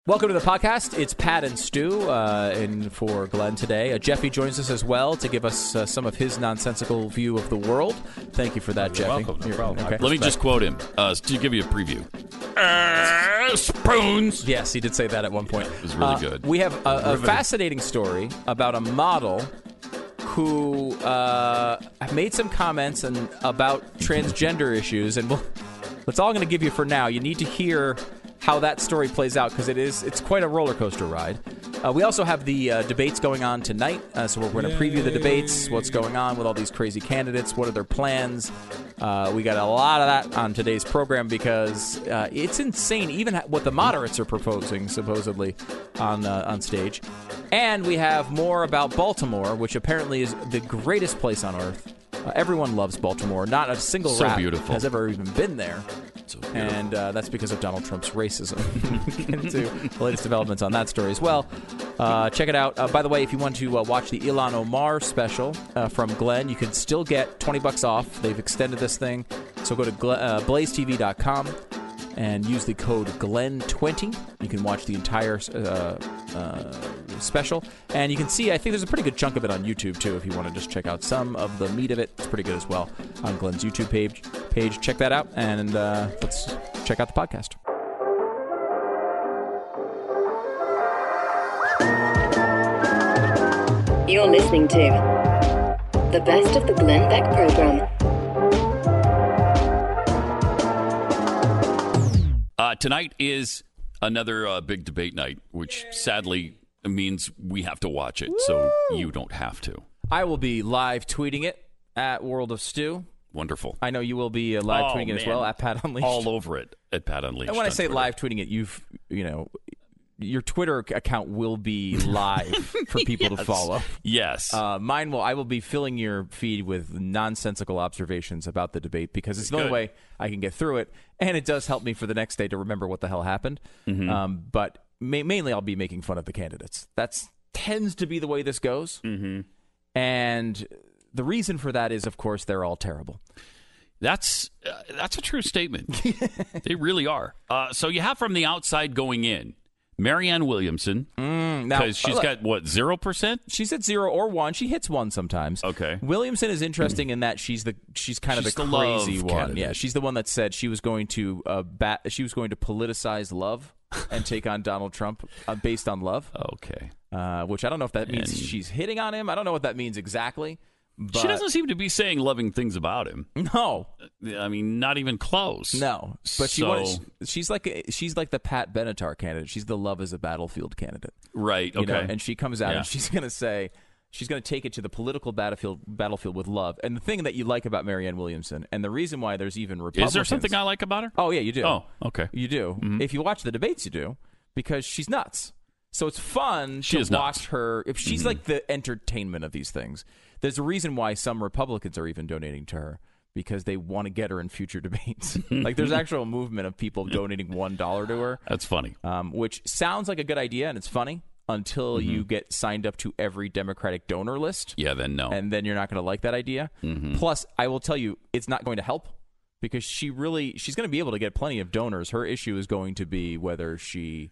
Welcome to the podcast. It's Pat and Stu in for Glenn today. Jeffy joins us as well to give us some of his nonsensical view of the world. Thank you for that, Jeffy. Welcome. No problem. Okay. Let me just quote him to give you a preview. Spoons. Yes, he did say that at one point. It was really good. We have a fascinating story about a model who made some comments about transgender issues, and that's all I'm going to give you for now. You need to hear how that story plays out, because it's quite a roller coaster ride. We also have the debates going on tonight, so we're going to preview the debates, what's going on with all these crazy candidates, what are their plans. We got a lot of that on today's program because it's insane, even what the moderates are proposing, supposedly, on stage. And we have more about Baltimore, which apparently is the greatest place on earth. Everyone loves Baltimore. Not a single rat has ever even been there. And that's because of Donald Trump's racism. Get into the latest developments on that story as well. Check it out. By the way, if you want to watch the Ilhan Omar special from Glenn, you can still get $20 off. They've extended this thing. So go to blazetv.com and use the code GLENN20. You can watch the entire special. And you can see, I think there's a pretty good chunk of it on YouTube, too, if you want to just check out some of the meat of it. It's pretty good as well on Glenn's YouTube page. Check that out, and let's check out the podcast. You're listening to the best of the Glenn Beck program. Tonight is another big debate night, which sadly means we have to watch it, so you don't have to. I will be live tweeting it at World of Stew. Wonderful. I know you will be live tweeting it as well at Pat Unleashed. All over it at Pat Unleashed. And when I say Twitter. Live tweeting it, your Twitter account will be live for people to follow. Yes. Mine will. I will be filling your feed with nonsensical observations about the debate because it's the only way I can get through it, and it does help me for the next day to remember what the hell happened. Mm-hmm. But mainly, I'll be making fun of the candidates. That tends to be the way this goes, and the reason for that is, of course, they're all terrible. That's a true statement. They really are. So you have from the outside going in. Marianne Williamson, because she's got, 0%? She's at 0 or 1. She hits 1 sometimes. Okay. Williamson is interesting in that she's kind of the crazy one. Candidate. Yeah, she's the one that said she was going to politicize love and take on Donald Trump based on love. Okay. Which I don't know if that means she's hitting on him. I don't know what that means exactly. But she doesn't seem to be saying loving things about him. No, I mean, not even close. No, but she's like the Pat Benatar candidate. She's the love as a battlefield candidate, right? Okay, and she comes out and she's going to say she's going to take it to the political battlefield with love. And the thing that you like about Marianne Williamson, and the reason why there's even Republicans. Is there something I like about her? Oh yeah, you do. Oh, okay, you do. Mm-hmm. If you watch the debates, you do, because she's nuts. So it's fun to watch nuts. her. If she's like the entertainment of these things. There's a reason why some Republicans are even donating to her, because they want to get her in future debates. Like there's actual movement of people donating $1 to her. That's funny. Which sounds like a good idea, and it's funny until you get signed up to every Democratic donor list. Yeah, then no. And then you're not going to like that idea. Mm-hmm. Plus, I will tell you, it's not going to help because she's going to be able to get plenty of donors. Her issue is going to be whether she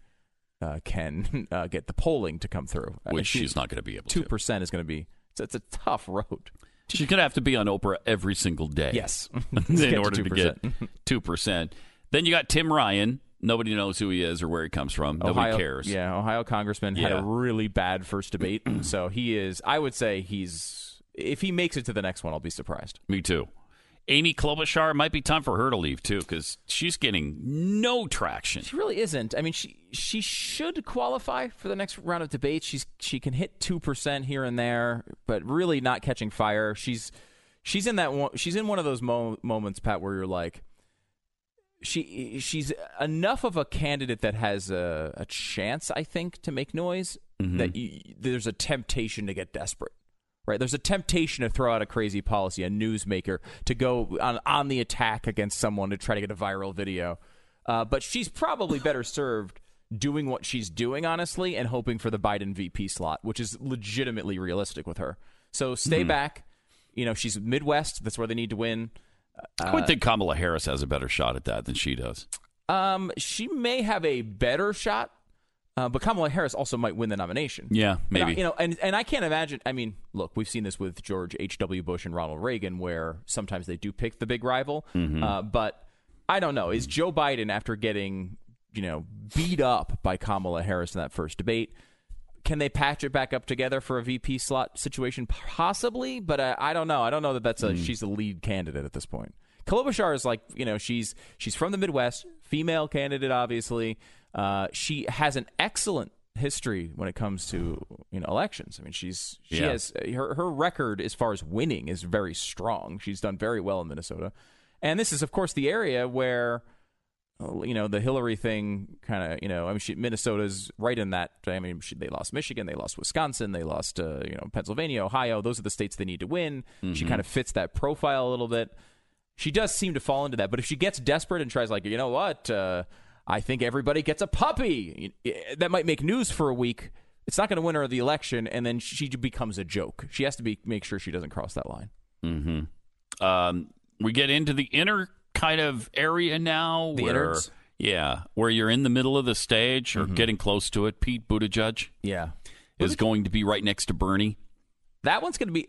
can get the polling to come through. Which she's not going to be able to. 2% is going to be... It's a tough road. She's going to have to be on Oprah every single day. Yes. In order to get 2%. Then you got Tim Ryan. Nobody knows who he is or where he comes from. Nobody cares. Yeah, Ohio congressman had a really bad first debate. So he is, I would say if he makes it to the next one, I'll be surprised. Me too. Amy Klobuchar, might be time for her to leave, too, because she's getting no traction. She really isn't. I mean, she should qualify for the next round of debates. She can hit 2% here and there, but really not catching fire. She's in one of those moments, Pat, where you're like, she's enough of a candidate that has a chance, I think, to make noise, that there's a temptation to get desperate. Right, there's a temptation to throw out a crazy policy, a newsmaker, to go on the attack against someone to try to get a viral video. But she's probably better served doing what she's doing, honestly, and hoping for the Biden VP slot, which is legitimately realistic with her. So stay back. She's Midwest. That's where they need to win. I would think Kamala Harris has a better shot at that than she does. She may have a better shot. But Kamala Harris also might win the nomination. Yeah, maybe. And I can't imagine. I mean, look, we've seen this with George H.W. Bush and Ronald Reagan, where sometimes they do pick the big rival. But I don't know. Is Joe Biden, after getting beat up by Kamala Harris in that first debate, can they patch it back up together for a VP slot situation? Possibly, but I don't know. I don't know that she's the lead candidate at this point. Klobuchar is like, she's from the Midwest, female candidate, obviously. She has an excellent history when it comes to elections. I mean, she has her record as far as winning is very strong. She's done very well in Minnesota, and this is, of course, the area where the Hillary thing kind of Minnesota's right in that. I mean, they lost Michigan, they lost Wisconsin, they lost Pennsylvania, Ohio. Those are the states they need to win. She kind of fits that profile a little bit. She does seem to fall into that, but if she gets desperate and tries I think everybody gets a puppy, that might make news for a week. It's not going to win her the election, and then she becomes a joke. She has to make sure she doesn't cross that line. We get into the inner kind of area now, where you're in the middle of the stage or getting close to it. Pete Buttigieg, is going to be right next to Bernie. That one's going to be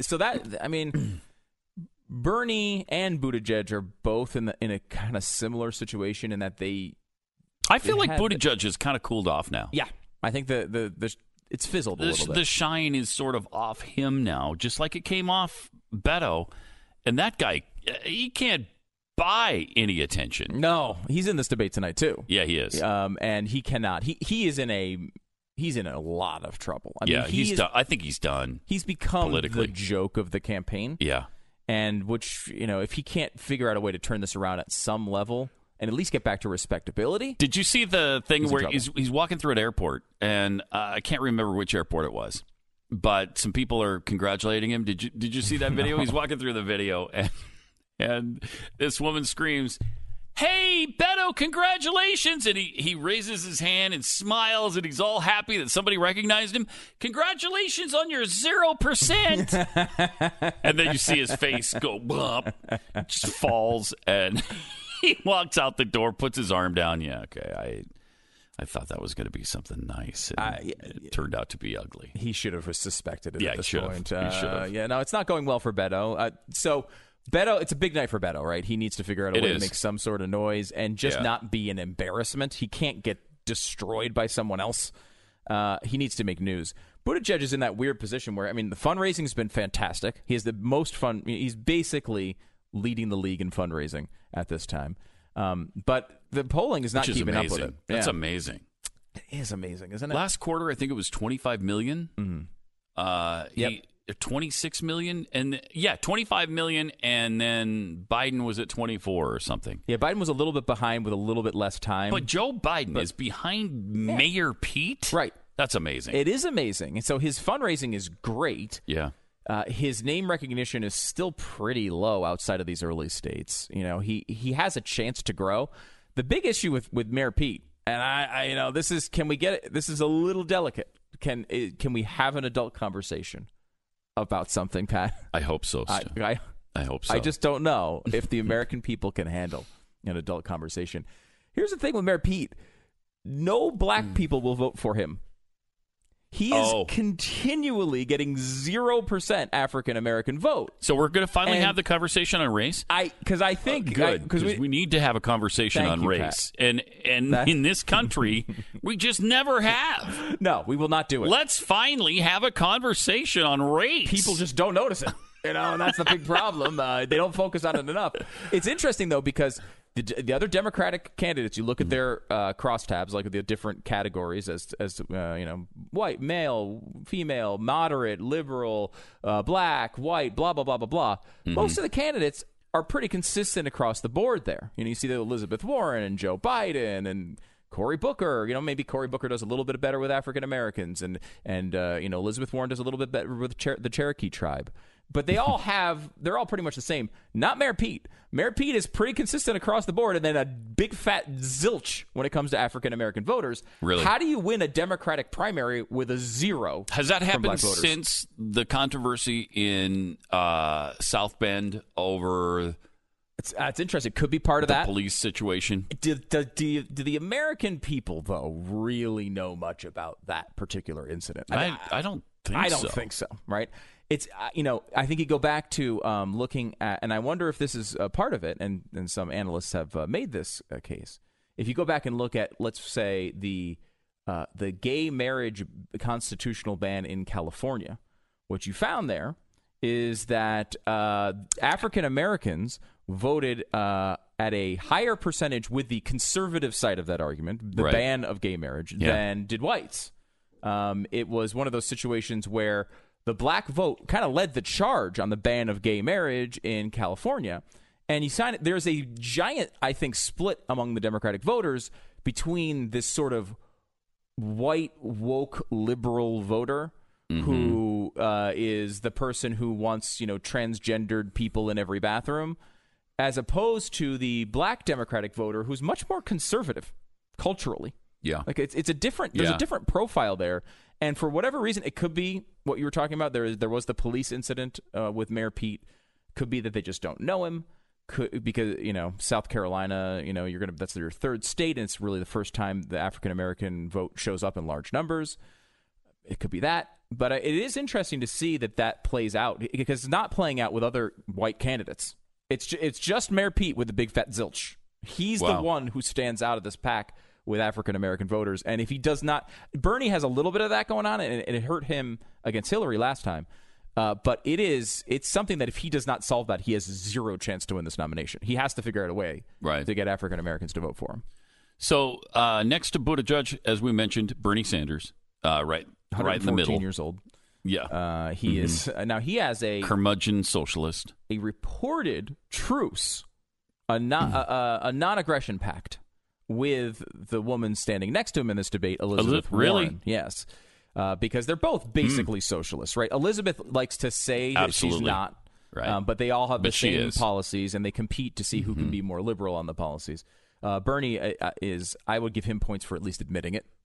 Bernie and Buttigieg are both in a kind of similar situation in that I feel like Buttigieg has kind of cooled off now. Yeah, I think it's fizzled a little bit. The shine is sort of off him now, just like it came off Beto. And that guy, he can't buy any attention. No, he's in this debate tonight too. Yeah, he is. And he cannot. He's in a lot of trouble. He's done. I think he's done. He's become the joke of the campaign. Yeah. And which, if he can't figure out a way to turn this around at some level and at least get back to respectability. Did you see the thing where he's walking through an airport, and I can't remember which airport it was, but some people are congratulating him. Did you see that video? No. He's walking through the video, and this woman screams, "Hey, Beto, congratulations!" And he raises his hand and smiles, and he's all happy that somebody recognized him. "Congratulations on your 0%." And then you see his face go bump, just falls, and he walks out the door, puts his arm down. Yeah, okay, I thought that was going to be something nice. And it turned out to be ugly. He should have suspected it at this point. He should have. No, it's not going well for Beto. So Beto, it's a big night for Beto, right? He needs to figure out a way to make some sort of noise and just not be an embarrassment. He can't get destroyed by someone else. He needs to make news. Buttigieg is in that weird position where, the fundraising has been fantastic. He has the most fun. He's basically leading the league in fundraising at this time. But the polling is not keeping up with it. That's amazing. It is amazing, isn't it? Last quarter, I think it was 25 million. Mm-hmm. 26 million, and 25 million, and then Biden was at 24 or something. Yeah, Biden was a little bit behind with a little bit less time. But Joe Biden is behind Mayor Pete? Right. That's amazing. It is amazing. And so his fundraising is great. Yeah. His name recognition is still pretty low outside of these early states. He has a chance to grow. The big issue with Mayor Pete, and I this is, can we get it? This is a little delicate. Can we have an adult conversation about something, Pat? I hope so. I hope so. I just don't know if the American people can handle an adult conversation. Here's the thing with Mayor Pete. No black people will vote for him. He is continually getting 0% African-American vote. So we're going to finally have the conversation on race? Because I think... Good, because we need to have a conversation on race. Pat. And in this country, we just never have. No, we will not do it. Let's finally have a conversation on race. People just don't notice it. And that's the big problem. They don't focus on it enough. It's interesting, though, because the other Democratic candidates, you look at their crosstabs, like the different categories as white, male, female, moderate, liberal, black, white, blah, blah, blah, blah, blah. Mm-hmm. Most of the candidates are pretty consistent across the board there. You see that Elizabeth Warren and Joe Biden and Cory Booker. Maybe Cory Booker does a little bit better with African Americans, and Elizabeth Warren does a little bit better with the Cherokee tribe. But they're all pretty much the same. Not Mayor Pete. Mayor Pete is pretty consistent across the board, and then a big fat zilch when it comes to African-American voters. Really? How do you win a Democratic primary with a 0? Has that happened since the controversy in South Bend over It's interesting. It could be part of that police situation. Do the American people, though, really know much about that particular incident? I don't think so. Think so, right? It's, I think you go back to looking at, and I wonder if this is a part of it, and some analysts have made this case. If you go back and look at, let's say, the gay marriage constitutional ban in California, what you found there is that African Americans voted at a higher percentage with the conservative side of that argument, the ban of gay marriage, than did whites. It was one of those situations where the black vote kind of led the charge on the ban of gay marriage in California. And there's a giant, I think, split among the Democratic voters between this sort of white, woke, liberal voter who is the person who wants, transgendered people in every bathroom, as opposed to the black Democratic voter who's much more conservative culturally. Yeah. Like it's a different, there's a different profile there. And for whatever reason, it could be what you were talking about. There was the police incident with Mayor Pete. Could be that they just don't know him. Because, South Carolina, that's your third state, and it's really the first time the African-American vote shows up in large numbers. It could be that. But it is interesting to see that plays out, because it's not playing out with other white candidates. It's just Mayor Pete with the big fat zilch. He's the one who stands out of this pack with African-American voters. And if he does not, Bernie has a little bit of that going on, and it hurt him against Hillary last time. But it's something that if he does not solve that, he has zero chance to win this nomination. He has to figure out a way to get African-Americans to vote for him. So next to Buttigieg, as we mentioned, Bernie Sanders, right in the middle. 14 years old. Yeah. He is. Now, he has a curmudgeon socialist. A reported truce, a non-aggression pact with the woman standing next to him in this debate, Elizabeth Warren. Really? Yes. Because they're both basically socialists, right? Elizabeth likes to say that she's not, right? But they all have the same policies, and they compete to see who can be more liberal on the policies. Bernie is, I would give him points for at least admitting it.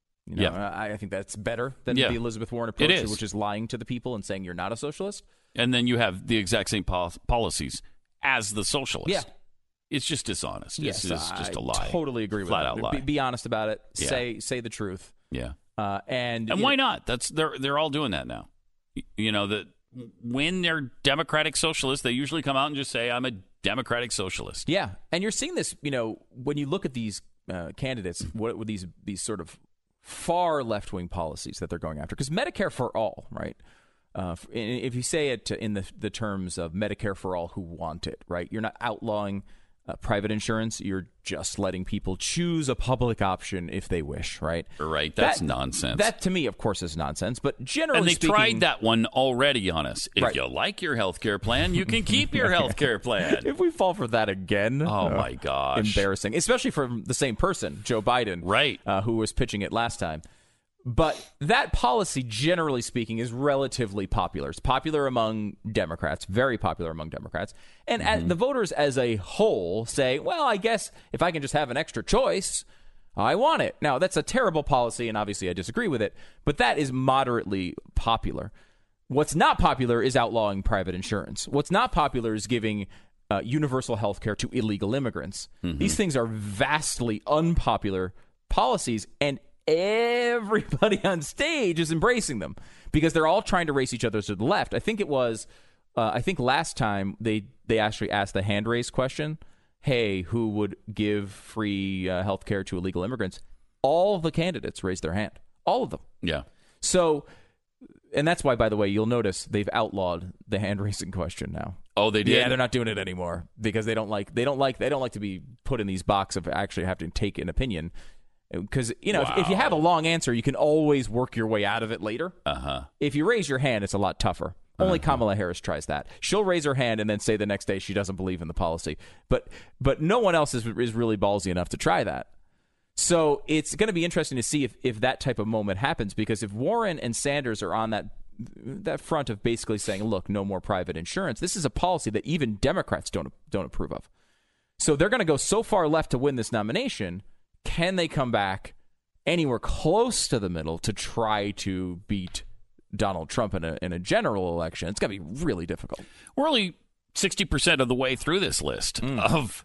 I think that's better than the Elizabeth Warren approach, which is lying to the people and saying you're not a socialist. And then you have the exact same policies as the socialist. Yeah. It's just dishonest. Yes, it's just a lie. I totally agree with that. Flat out lie. Be honest about it. Say the truth. Yeah. And why not? They're all doing that now. That when they're democratic socialists, they usually come out and just say, "I'm a democratic socialist." Yeah, and you're seeing this. When you look at these candidates, what with these sort of far left wing policies that they're going after, because Medicare for all, right? If you say it in the terms of Medicare for all who want it, right? You're not outlawing private insurance. You're just letting people choose a public option if they wish, right? Right. That's nonsense. That, to me, of course, is nonsense. But generally and they speaking, tried that one already on us. If you like your health care plan, you can keep your health care plan. If we fall for that again, oh my gosh, embarrassing. Especially from the same person, Joe Biden, right? Who was pitching it last time. But that policy, generally speaking, is relatively popular. It's popular among Democrats, very popular among Democrats. And the voters as a whole say, well, I guess if I can just have an extra choice, I want it. Now, that's a terrible policy, and obviously I disagree with it, but that is moderately popular. What's not popular is outlawing private insurance. What's not popular is giving universal health care to illegal immigrants. These things are vastly unpopular policies, and everybody on stage is embracing them because they're all trying to race each other to the left. I think it was, I think last time they actually asked the hand raise question, hey, who would give free health care to illegal immigrants? All of the candidates raised their hand. All of them. Yeah. So, and that's why, by the way, you'll notice they've outlawed the hand raising question now. Oh, they did? Yeah, they're not doing it anymore because they don't like to be put in these boxes of actually having to take an opinion. Because, if you have a long answer, you can always work your way out of it later. If you raise your hand, it's a lot tougher. Only Kamala Harris tries that. She'll raise her hand and then say the next day she doesn't believe in the policy. But no one else is really ballsy enough to try that. So it's going to be interesting to see if that type of moment happens, because if Warren and Sanders are on that front of basically saying, look, no more private insurance, this is a policy that even Democrats don't approve of. So they're going to go so far left to win this nomination. Can they come back anywhere close to the middle to try to beat Donald Trump in a general election? It's going to be really difficult. We're only 60% of the way through this list of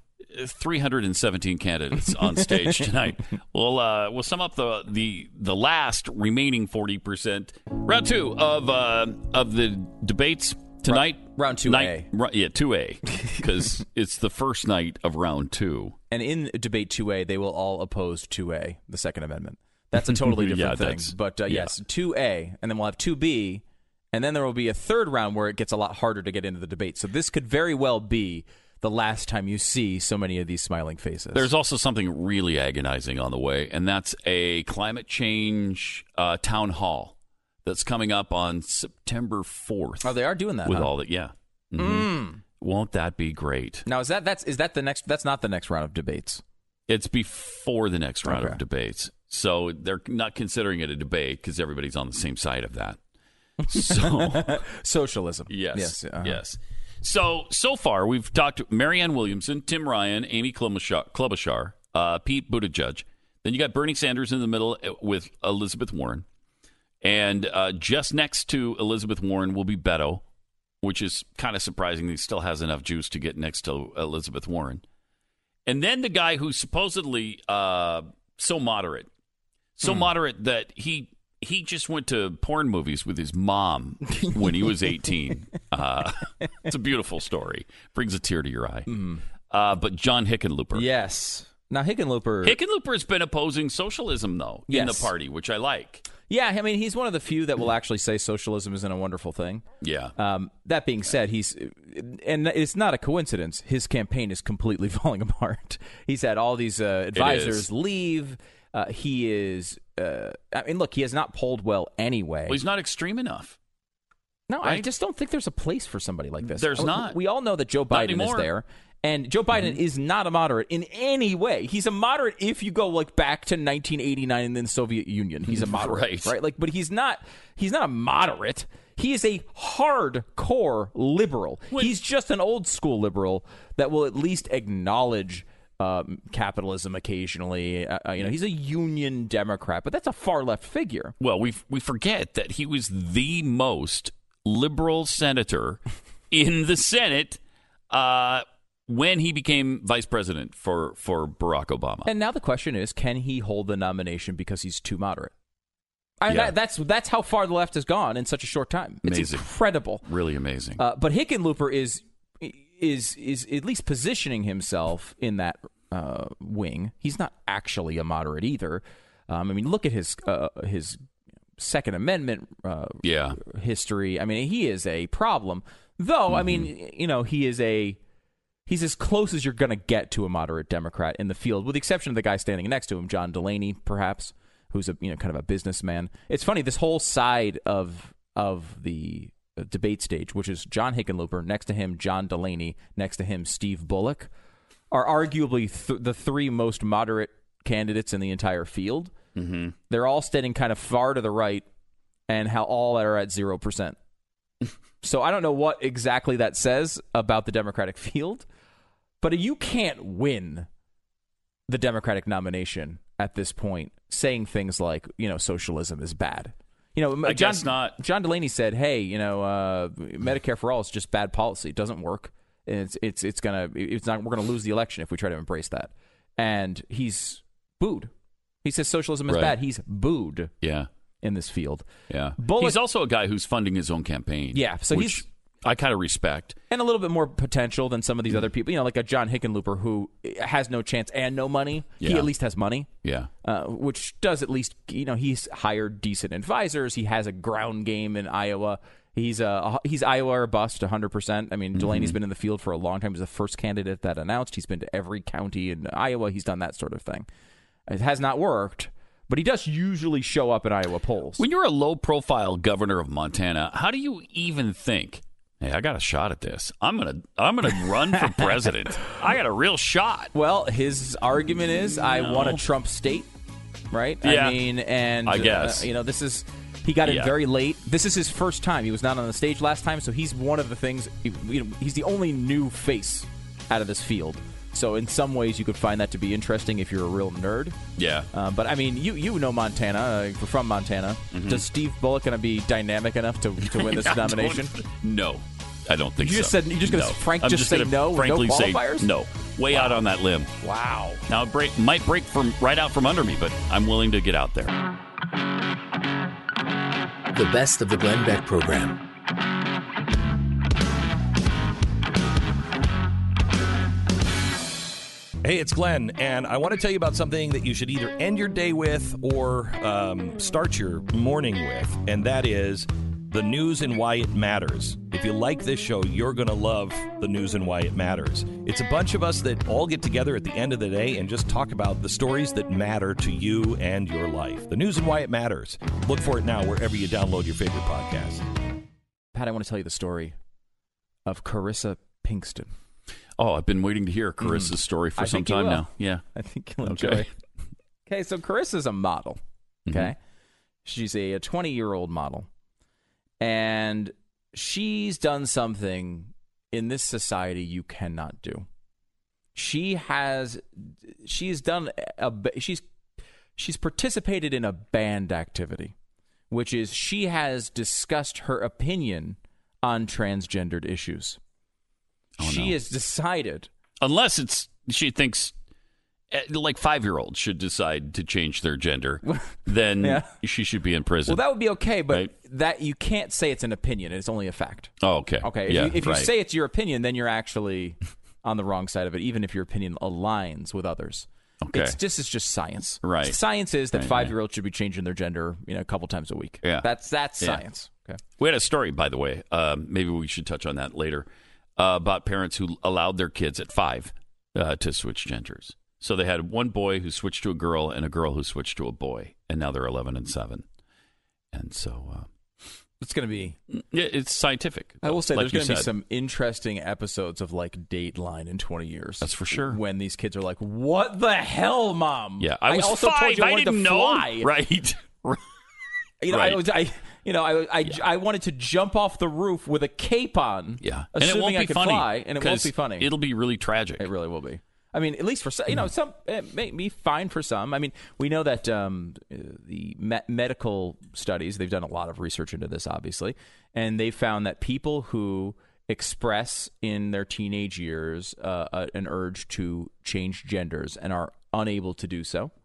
317 candidates on stage tonight. We'll sum up the last remaining 40%. Round 2 of the debates tonight. Round 2A. 2A, because it's the first night of round 2. And in debate 2A, they will all oppose 2A, the Second Amendment. That's a totally different thing. But yes, 2A, and then we'll have 2B, and then there will be a third round where it gets a lot harder to get into the debate. So this could very well be the last time you see so many of these smiling faces. There's also something really agonizing on the way, and that's a climate change town hall that's coming up on September 4th. Oh, they are doing that, with huh? all that, yeah. Mm-hmm. Won't that be great? Now, is that the next? That's not the next round of debates. It's before the next round of debates, so they're not considering it a debate because everybody's on the same side of that. So socialism. Yes. So far, we've talked to Marianne Williamson, Tim Ryan, Amy Klobuchar, Pete Buttigieg. Then you got Bernie Sanders in the middle with Elizabeth Warren. And just next to Elizabeth Warren will be Beto, which is kind of surprising. He still has enough juice to get next to Elizabeth Warren. And then the guy who's supposedly so moderate that he just went to porn movies with his mom when he was 18. It's a beautiful story. Brings a tear to your eye. But John Hickenlooper. Yes. Now, Hickenlooper's been opposing socialism, though, in the party, which I like. Yeah, I mean, he's one of the few that will actually say socialism isn't a wonderful thing. Yeah. That being said, and it's not a coincidence, his campaign is completely falling apart. He's had all these advisors leave. He is, I mean, look, he has not polled well anyway. Well, he's not extreme enough. No, right? I just don't think there's a place for somebody like this. There's not. We all know that Joe Biden is there. And Joe Biden is not a moderate in any way. He's a moderate if you go back to 1989 and then Soviet Union. He's a moderate, right? But he's not a moderate. He is a hardcore liberal. He's just an old school liberal that will at least acknowledge capitalism occasionally. He's a union Democrat, but that's a far left figure. Well, we forget that he was the most liberal senator in the Senate when he became vice president for Barack Obama. And now the question is, can he hold the nomination because he's too moderate? That's how far the left has gone in such a short time. It's amazing. Incredible. Really amazing. But Hickenlooper is at least positioning himself in that wing. He's not actually a moderate either. I mean, look at his Second Amendment history. I mean, he is a problem. Though, I mean, he's as close as you're going to get to a moderate Democrat in the field, with the exception of the guy standing next to him, John Delaney, perhaps, who's a kind of a businessman. It's funny, this whole side of the debate stage, which is John Hickenlooper, next to him John Delaney, next to him Steve Bullock, are arguably the three most moderate candidates in the entire field. Mm-hmm. They're all standing kind of far to the right, and how all are at 0%. So I don't know what exactly that says about the Democratic field, but you can't win the Democratic nomination at this point saying things like, socialism is bad. I guess not. John Delaney said, "Hey, Medicare for all is just bad policy. It doesn't work. And we're gonna lose the election if we try to embrace that." And he's booed. He says socialism is bad. He's booed. Yeah. In this field. Yeah. He's also a guy who's funding his own campaign. Yeah. So I kind of respect. And a little bit more potential than some of these other people. Like a John Hickenlooper who has no chance and no money. Yeah. He at least has money. Yeah. Which does at least, he's hired decent advisors. He has a ground game in Iowa. He's Iowa or bust 100%. I mean, Delaney's been in the field for a long time. He's the first candidate that announced. He's been to every county in Iowa. He's done that sort of thing. It has not worked. But he does usually show up in Iowa polls. When you're a low-profile governor of Montana, how do you even think, hey, I got a shot at this. I'm gonna run for president. I got a real shot. Well, his argument is, I want a Trump state, right? Yeah. I mean, and I guess this is. He got in very late. This is his first time. He was not on the stage last time, so he's one of the things. He's the only new face out of this field. So in some ways, you could find that to be interesting if you're a real nerd. Yeah. But I mean, you know Montana. You're from Montana. Mm-hmm. Does Steve Bullock going to be dynamic enough to win this nomination? No. I don't think you just said you're just going to say no with no qualifiers? Say no. Way out on that limb. Wow. Now it might break right out from under me, but I'm willing to get out there. The best of the Glenn Beck program. Hey, it's Glenn, and I want to tell you about something that you should either end your day with or start your morning with, and that is the news and why it matters. If you like this show, you're going to love the news and why it matters. It's a bunch of us that all get together at the end of the day and just talk about the stories that matter to you and your life. The news and why it matters. Look for it now wherever you download your favorite podcast. Pat, I want to tell you the story of Carissa Pinkston. Oh, I've been waiting to hear Carissa's story for some time now. Yeah. I think you'll enjoy it. Okay, so Carissa's a model. Okay. Mm-hmm. She's a 20-year-old model. And she's done something in this society you cannot do. She's participated in a banned activity, which is she has discussed her opinion on transgendered issues. She has decided, unless she thinks like 5-year-olds should decide to change their gender, then she should be in prison. Well, that would be okay, but that you can't say it's an opinion. It's only a fact. Oh, okay. Okay. If you say it's your opinion, then you're actually on the wrong side of it, even if your opinion aligns with others. Okay. It's just science. Right. Science is that 5-year-olds should be changing their gender, a couple times a week. Yeah. That's science. Okay. We had a story, by the way. Maybe we should touch on that later. About parents who allowed their kids at 5 to switch genders. So they had one boy who switched to a girl and a girl who switched to a boy, and now they're 11 and 7. And so it's going to be... Yeah, it's scientific. I will say there's going to be some interesting episodes of like Dateline in 20 years. That's for sure. When these kids are like, what the hell, Mom? Yeah, I was also 5. Told you I didn't know. Fly. Right. I wanted to jump off the roof with a cape on. Yeah, assuming and it won't I be could funny. Fly, and it won't be funny. It'll be really tragic. It really will be. I mean, at least for some, it may be fine for some. I mean, we know that the medical studies, they've done a lot of research into this, obviously, and they found that people who express in their teenage years an urge to change genders and are unable to do so,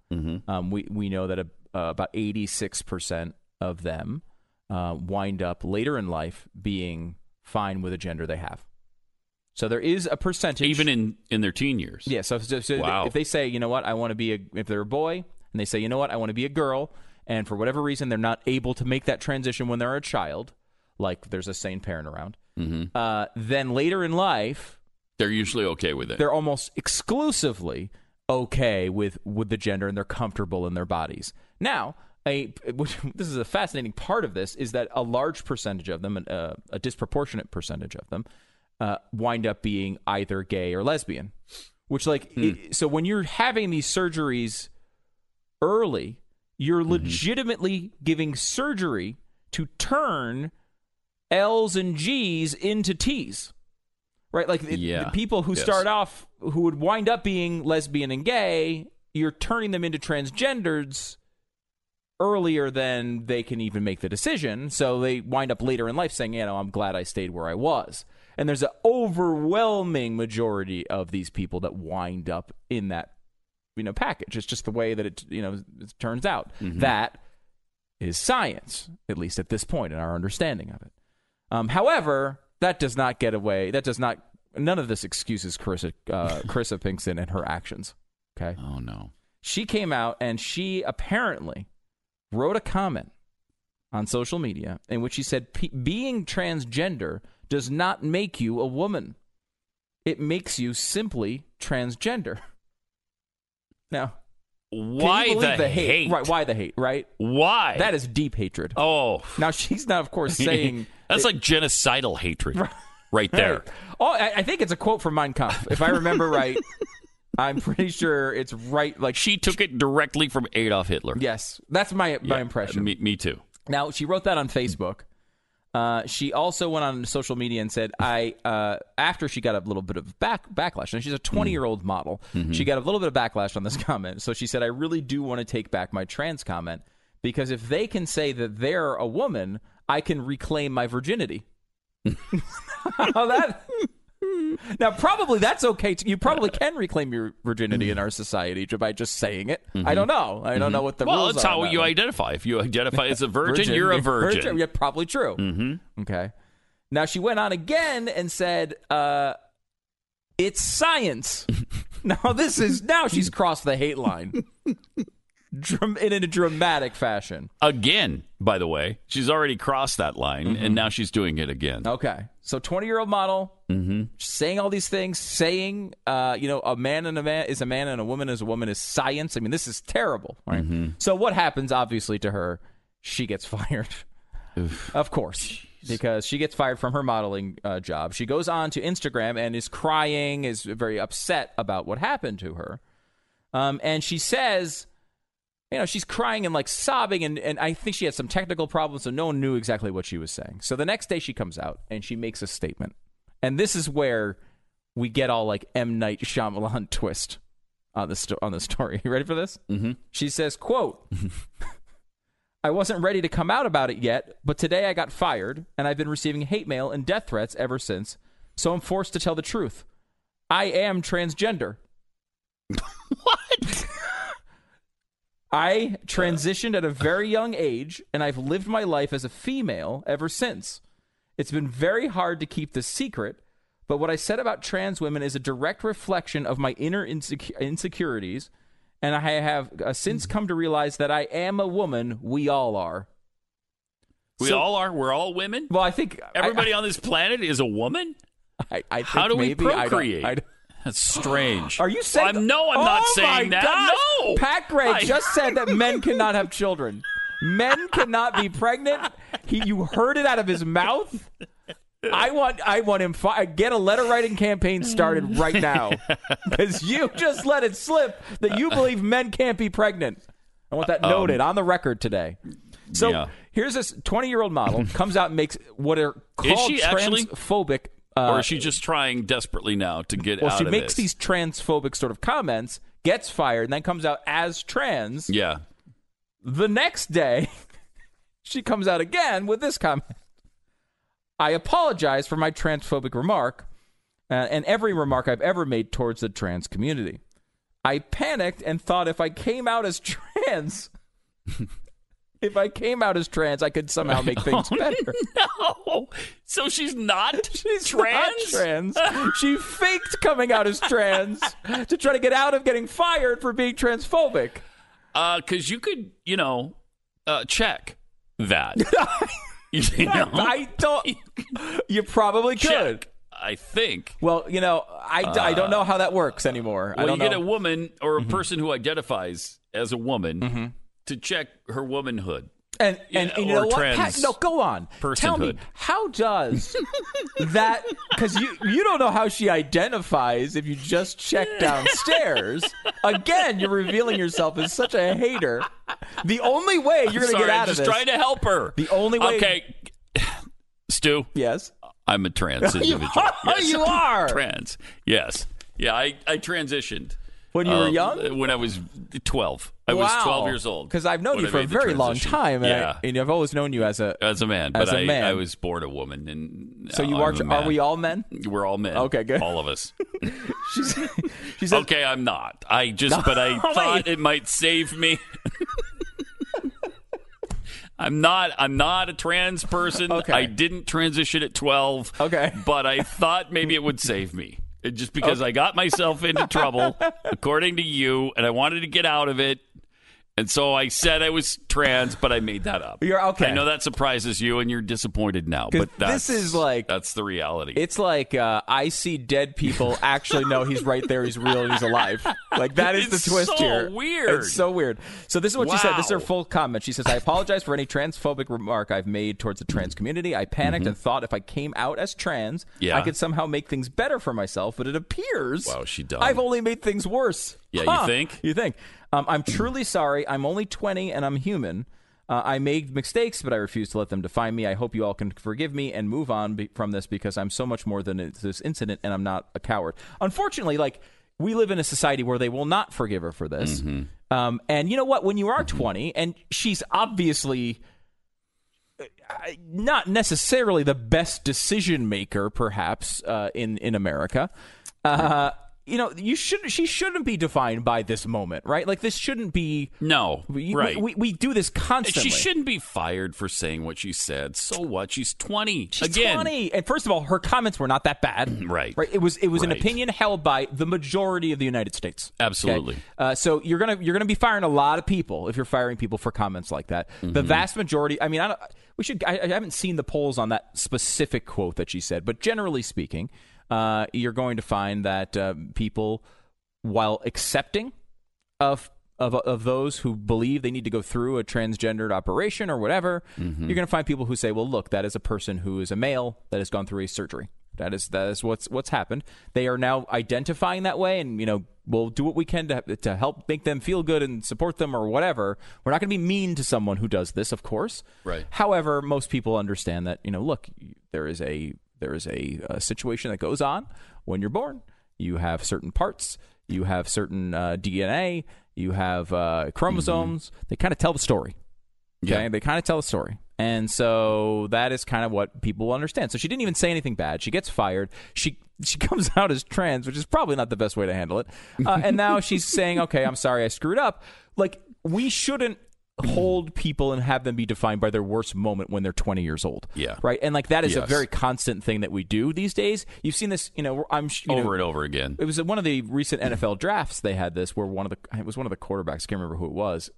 we know that about 86% of them wind up later in life being fine with a gender they have. So there is a percentage, even in their teen years. Yeah. So wow. If they say, you know what, I want to be if they're a boy, and they say, you know what, I want to be a girl, and for whatever reason they're not able to make that transition when they're a child, like there's a sane parent around, then later in life they're usually okay with it. They're almost exclusively okay with the gender, and they're comfortable in their bodies. Now, this is a fascinating part of this, is that a large percentage of them, a disproportionate percentage of them, wind up being either gay or lesbian, which so when you're having these surgeries early, you're legitimately giving surgery to turn L's and G's into T's, right? Like the people who start off, who would wind up being lesbian and gay, you're turning them into transgenders earlier than they can even make the decision. So they wind up later in life saying, I'm glad I stayed where I was. And there's an overwhelming majority of these people that wind up in that, package. It's just the way that it turns out. That is science, at least at this point in our understanding of it. However, that does not get away. None of this excuses Carissa Pinkston and her actions. Okay. Oh no. She came out and she apparently wrote a comment on social media in which she said, being transgender does not make you a woman. It makes you simply transgender. Now, why the hate? Right, why the hate, right? Why? That is deep hatred. Oh. Now, she's not, of course, saying... That's like genocidal hatred right there. Right. Oh, I think it's a quote from Mein Kampf. If I remember right, I'm pretty sure it's right. Like she took it directly from Adolf Hitler. Yes, that's my impression. Me too. Now, she wrote that on Facebook. She also went on social media and said, after she got a little bit of backlash, and she's a 20-year-old model, she got a little bit of backlash on this comment. So she said, I really do want to take back my trans comment, because if they can say that they're a woman, I can reclaim my virginity. Now, probably that's okay. You probably can reclaim your virginity in our society by just saying it. I don't know. I don't know what the rules are. Well, it's how you one. identify. If you identify as a virgin, you're a virgin. Yeah, probably true. Okay. Now, she went on again and said, it's science. Now she's crossed the hate line. In a dramatic fashion. Again, by the way. She's already crossed that line, and now she's doing it again. Okay. So 20-year-old model saying all these things, saying, a man is a man and a woman is a woman is science. I mean, this is terrible. Right? So what happens, obviously, to her? She gets fired. Of course. Because she gets fired from her modeling job. She goes on to Instagram and is crying, is very upset about what happened to her. And she says... she's crying and sobbing, and I think she had some technical problems, so no one knew exactly what she was saying. So the next day she comes out and she makes a statement. And this is where we get all M. Night Shyamalan twist on the story. You ready for this? She says, quote, I wasn't ready to come out about it yet, but today I got fired, and I've been receiving hate mail and death threats ever since, so I'm forced to tell the truth. I am transgender. What? I transitioned at a very young age, and I've lived my life as a female ever since. It's been very hard to keep this secret, but what I said about trans women is a direct reflection of my inner insecurities, and I have since come to realize that I am a woman. We all are. We all are? We're all women? Well, I think... Everybody on this planet is a woman? I think How do we procreate? I don't That's strange. Are you saying... I'm not saying that. Gosh. No. Pat Gray just said that men cannot have children. Men cannot be pregnant. You heard it out of his mouth. I want him get a letter writing campaign started right now, because you just let it slip that you believe men can't be pregnant. I want that noted on the record today. So here's this 20-year-old model comes out and makes what are called transphobic. Or is she just trying desperately now to get out of this? Well, she makes these transphobic sort of comments, gets fired, and then comes out as trans. Yeah. The next day, she comes out again with this comment. I apologize for my transphobic remark and every remark I've ever made towards the trans community. I panicked and thought if I came out as trans... I could somehow make things better. No. So she's not trans? Not trans. She faked coming out as trans to try to get out of getting fired for being transphobic. Because you could, check that. I don't. You probably could. Check, I think. Well, I don't know how that works anymore. Well, get a woman or a person who identifies as a woman to check her womanhood. And you know what? Trans no, go on. Tell me, how does that... Because you don't know how she identifies if you just check downstairs. Again, you're revealing yourself as such a hater. The only way you're going to get out of this... I'm just trying to help her. The only way... Okay. Stu? Yes? I'm a trans individual. Yes. You are? Trans. Yes. Yeah, I transitioned. When you were young? When I was 12. I was 12 years old. Because I've known you for a very long time. And I've always known you as a man. But I was born a woman. And so you are we all men? We're all men. Okay, good. All of us. she said, okay, I'm not. But I thought it might save me. I'm not a trans person. Okay. I didn't transition at 12. Okay. But I thought maybe it would save me. Just because I got myself into trouble, according to you, and I wanted to get out of it. And so I said I was trans, but I made that up. You're okay. I know that surprises you, and you're disappointed now. But that's the reality. It's like I see dead people actually know he's right there, he's real, and he's alive. Like that is the twist here. Weird. It's so weird. So this is what she said. This is her full comment. She says, I apologize for any transphobic remark I've made towards the trans community. I panicked and thought if I came out as trans, I could somehow make things better for myself. But it appears she's dumb. I've only made things worse. Yeah, you think? You think. I'm truly sorry. I'm only 20 and I'm human. I made mistakes, but I refuse to let them define me. I hope you all can forgive me and move on from this because I'm so much more than this incident and I'm not a coward. Unfortunately, we live in a society where they will not forgive her for this. And you know what? When you are 20 and she's obviously not necessarily the best decision maker, perhaps, in America. She shouldn't be defined by this moment, right? Like, this shouldn't be... No, right. We do this constantly. She shouldn't be fired for saying what she said. So what? She's 20. She's 20. And first of all, her comments were not that bad. Right. It was an opinion held by the majority of the United States. Absolutely. Okay? So you're gonna be firing a lot of people if you're firing people for comments like that. Mm-hmm. The vast majority... I mean, I haven't seen the polls on that specific quote that she said, but generally speaking... you're going to find that people, while accepting of those who believe they need to go through a transgendered operation or whatever, you're going to find people who say, well, look, that is a person who is a male that has gone through a surgery. That is what's happened. They are now identifying that way, and we'll do what we can to help make them feel good and support them or whatever. We're not going to be mean to someone who does this, of course. Right. However, most people understand that look, there is a situation that goes on when you're born. You have certain parts. You have certain DNA. You have chromosomes. They kind of tell the story. Okay? Yeah. They kind of tell the story. And so that is kind of what people will understand. So she didn't even say anything bad. She gets fired. She comes out as trans, which is probably not the best way to handle it. And now she's saying, okay, I'm sorry I screwed up. Like, we shouldn't hold people and have them be defined by their worst moment when they're 20 years old. Yeah. Right. And like, that is a very constant thing that we do these days. You've seen this, over and over again. It was one of the recent NFL drafts. They had this where it was one of the quarterbacks. I can't remember who it was,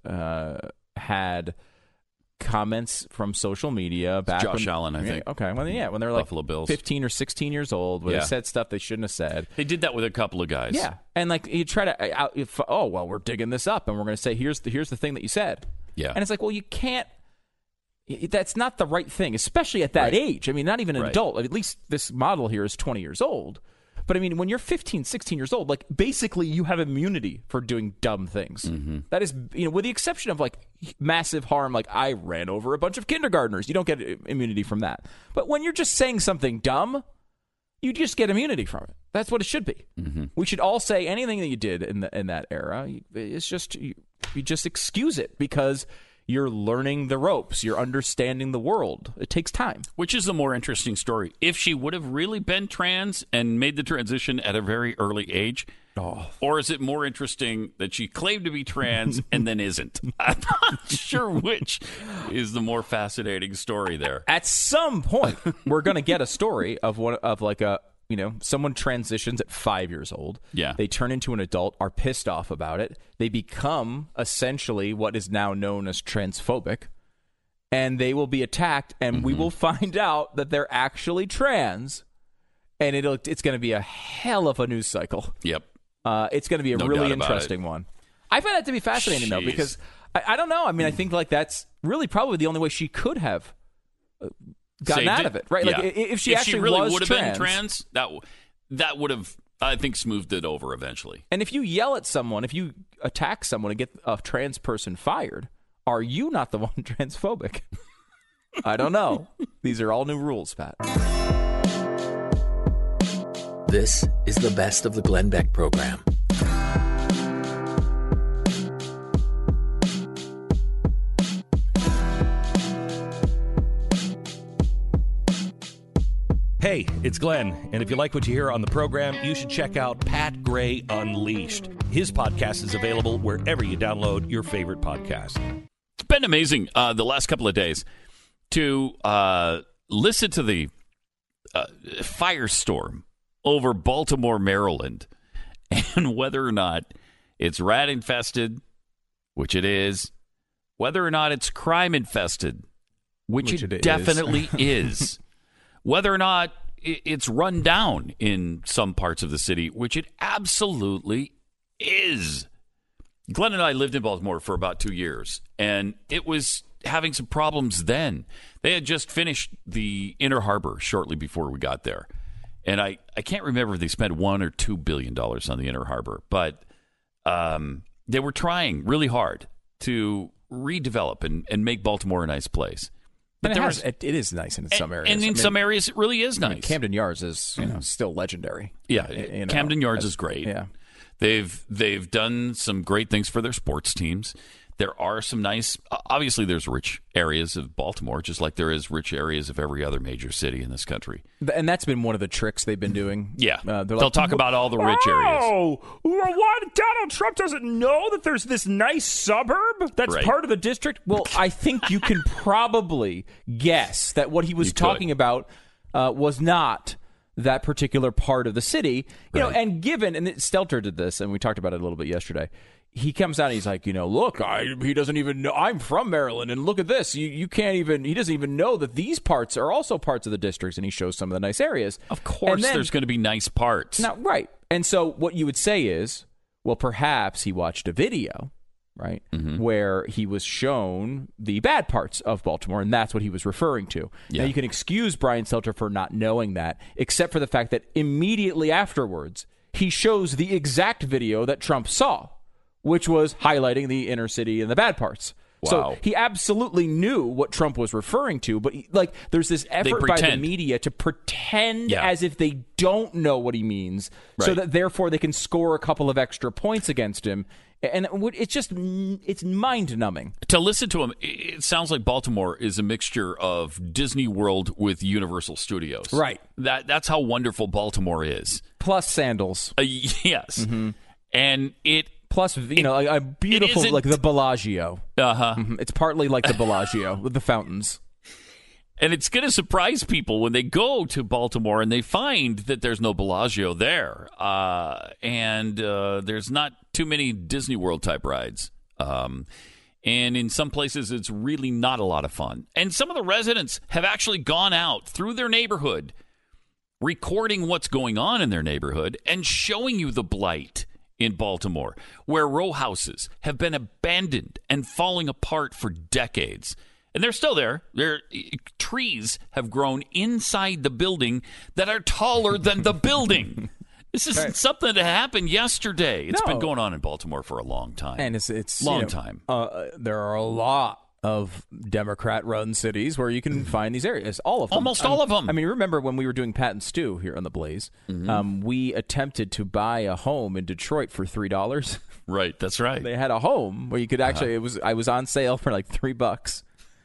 had comments from social media back Josh Allen, I think. Okay. Well, yeah. When they're like Buffalo Bills. 15 or 16 years old, where they said stuff they shouldn't have said. They did that with a couple of guys. Yeah. And like, you try to, we're digging this up and we're going to say, here's the thing that you said. Yeah. And it's like, well, you can't. That's not the right thing, especially at that age. I mean, not even an adult. At least this model here is 20 years old. But I mean, when you're 15, 16 years old, like, basically you have immunity for doing dumb things. Mm-hmm. That is, with the exception of like massive harm, like I ran over a bunch of kindergartners. You don't get immunity from that. But when you're just saying something dumb, you just get immunity from it. That's what it should be. Mm-hmm. We should all say anything that you did in that era. It's just you just excuse it because you're learning the ropes. You're understanding the world. It takes time. Which is a more interesting story. If she would have really been trans and made the transition at a very early age, or is it more interesting that she claimed to be trans and then isn't? I'm not sure which is the more fascinating story there. At some point, we're going to get a story of someone transitions at 5 years old. Yeah. They turn into an adult, are pissed off about it. They become essentially what is now known as transphobic, and they will be attacked, and we will find out that they're actually trans, and it's going to be a hell of a news cycle. Yep. It's going to be a really interesting one. I find that to be fascinating, though, because I don't know. I mean, I think like that's really probably the only way she could have gotten out of it, right? Yeah. Like if she really was would have trans, been trans, that would have, I think, smoothed it over eventually. And if you yell at someone, if you attack someone and get a trans person fired, are you not the one transphobic? I don't know. These are all new rules, Pat. This is the best of the Glenn Beck program. Hey, it's Glenn, and if you like what you hear on the program, you should check out Pat Gray Unleashed. His podcast is available wherever you download your favorite podcast. It's been amazing the last couple of days to listen to the firestorm over Baltimore, Maryland, and whether or not it's rat-infested, which it is, whether or not it's crime-infested, which it definitely is. Whether or not it's run down in some parts of the city, which it absolutely is. Glenn and I lived in Baltimore for about 2 years, and it was having some problems then. They had just finished the Inner Harbor shortly before we got there. And I can't remember if they spent $1 or $2 billion on the Inner Harbor, but they were trying really hard to redevelop and make Baltimore a nice place. But it is nice in some areas. And in some areas, it really is nice. Camden Yards is still legendary. Yeah, Camden Yards is great. Yeah, they've done some great things for their sports teams. There are some nice, obviously there's rich areas of Baltimore, just like there is rich areas of every other major city in this country. And that's been one of the tricks they've been doing. Yeah. They'll talk about all the rich areas. Oh, what? Donald Trump doesn't know that there's this nice suburb that's part of the district? Well, I think you can probably guess that what he was talking about was not that particular part of the city. You know, and given, and Stelter did this, and we talked about it a little bit yesterday. He comes out and he's like, look, he doesn't even know. I'm from Maryland, and look at this. You can't even. He doesn't even know that these parts are also parts of the districts, and he shows some of the nice areas. Of course, there's going to be nice parts. Now, right. And so what you would say is, well, perhaps he watched a video, right, where he was shown the bad parts of Baltimore, and that's what he was referring to. Yeah. Now, you can excuse Brian Stelter for not knowing that, except for the fact that immediately afterwards, he shows the exact video that Trump saw, which was highlighting the inner city and the bad parts. Wow. So he absolutely knew what Trump was referring to, but there's this effort by the media to pretend as if they don't know what he means, so that therefore they can score a couple of extra points against him. And it's mind-numbing. To listen to him, it sounds like Baltimore is a mixture of Disney World with Universal Studios. Right. That's how wonderful Baltimore is. Plus sandals. Yes. And it... Plus, a beautiful, like the Bellagio. It's partly like the Bellagio with the fountains. And it's going to surprise people when they go to Baltimore and they find that there's no Bellagio there. And there's not too many Disney World type rides. And in some places, it's really not a lot of fun. And some of the residents have actually gone out through their neighborhood, recording what's going on in their neighborhood and showing you the blight in Baltimore, where row houses have been abandoned and falling apart for decades. And they're still there. Trees have grown inside the building that are taller than the building. This isn't something that happened yesterday. It's been going on in Baltimore for a long time. And it's long time. There are a lot of Democrat-run cities where you can find these areas. All of them. Almost all of them. I mean, remember when we were doing Pat and Stu here on The Blaze, we attempted to buy a home in Detroit for $3. Right, that's right. They had a home where you could actually, I was on sale for like $3.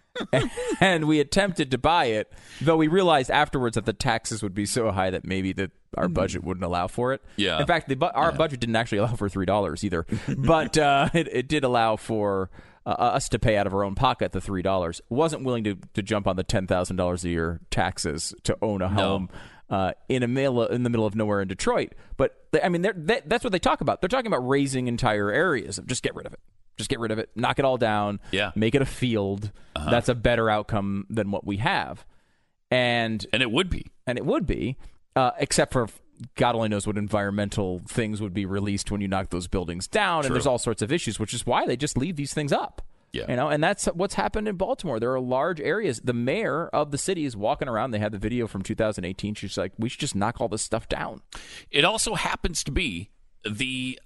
And we attempted to buy it, though we realized afterwards that the taxes would be so high that maybe our budget wouldn't allow for it. Yeah. In fact, our budget didn't actually allow for $3 either, but it did allow for us to pay out of our own pocket the $3. Wasn't willing to jump on the $10,000 a year taxes to own a home in the middle of nowhere in Detroit. But that's what they talk about. They're talking about raising entire areas of just get rid of it. Just get rid of it. Knock it all down. Yeah. Make it a field. That's a better outcome than what we have. And it would be. And it would be, except for God only knows what environmental things would be released when you knock those buildings down. True. And there's all sorts of issues, which is why they just leave these things up. Yeah. And that's what's happened in Baltimore. There are large areas. The mayor of the city is walking around. They had the video from 2018. She's like, we should just knock all this stuff down. It also happens to be the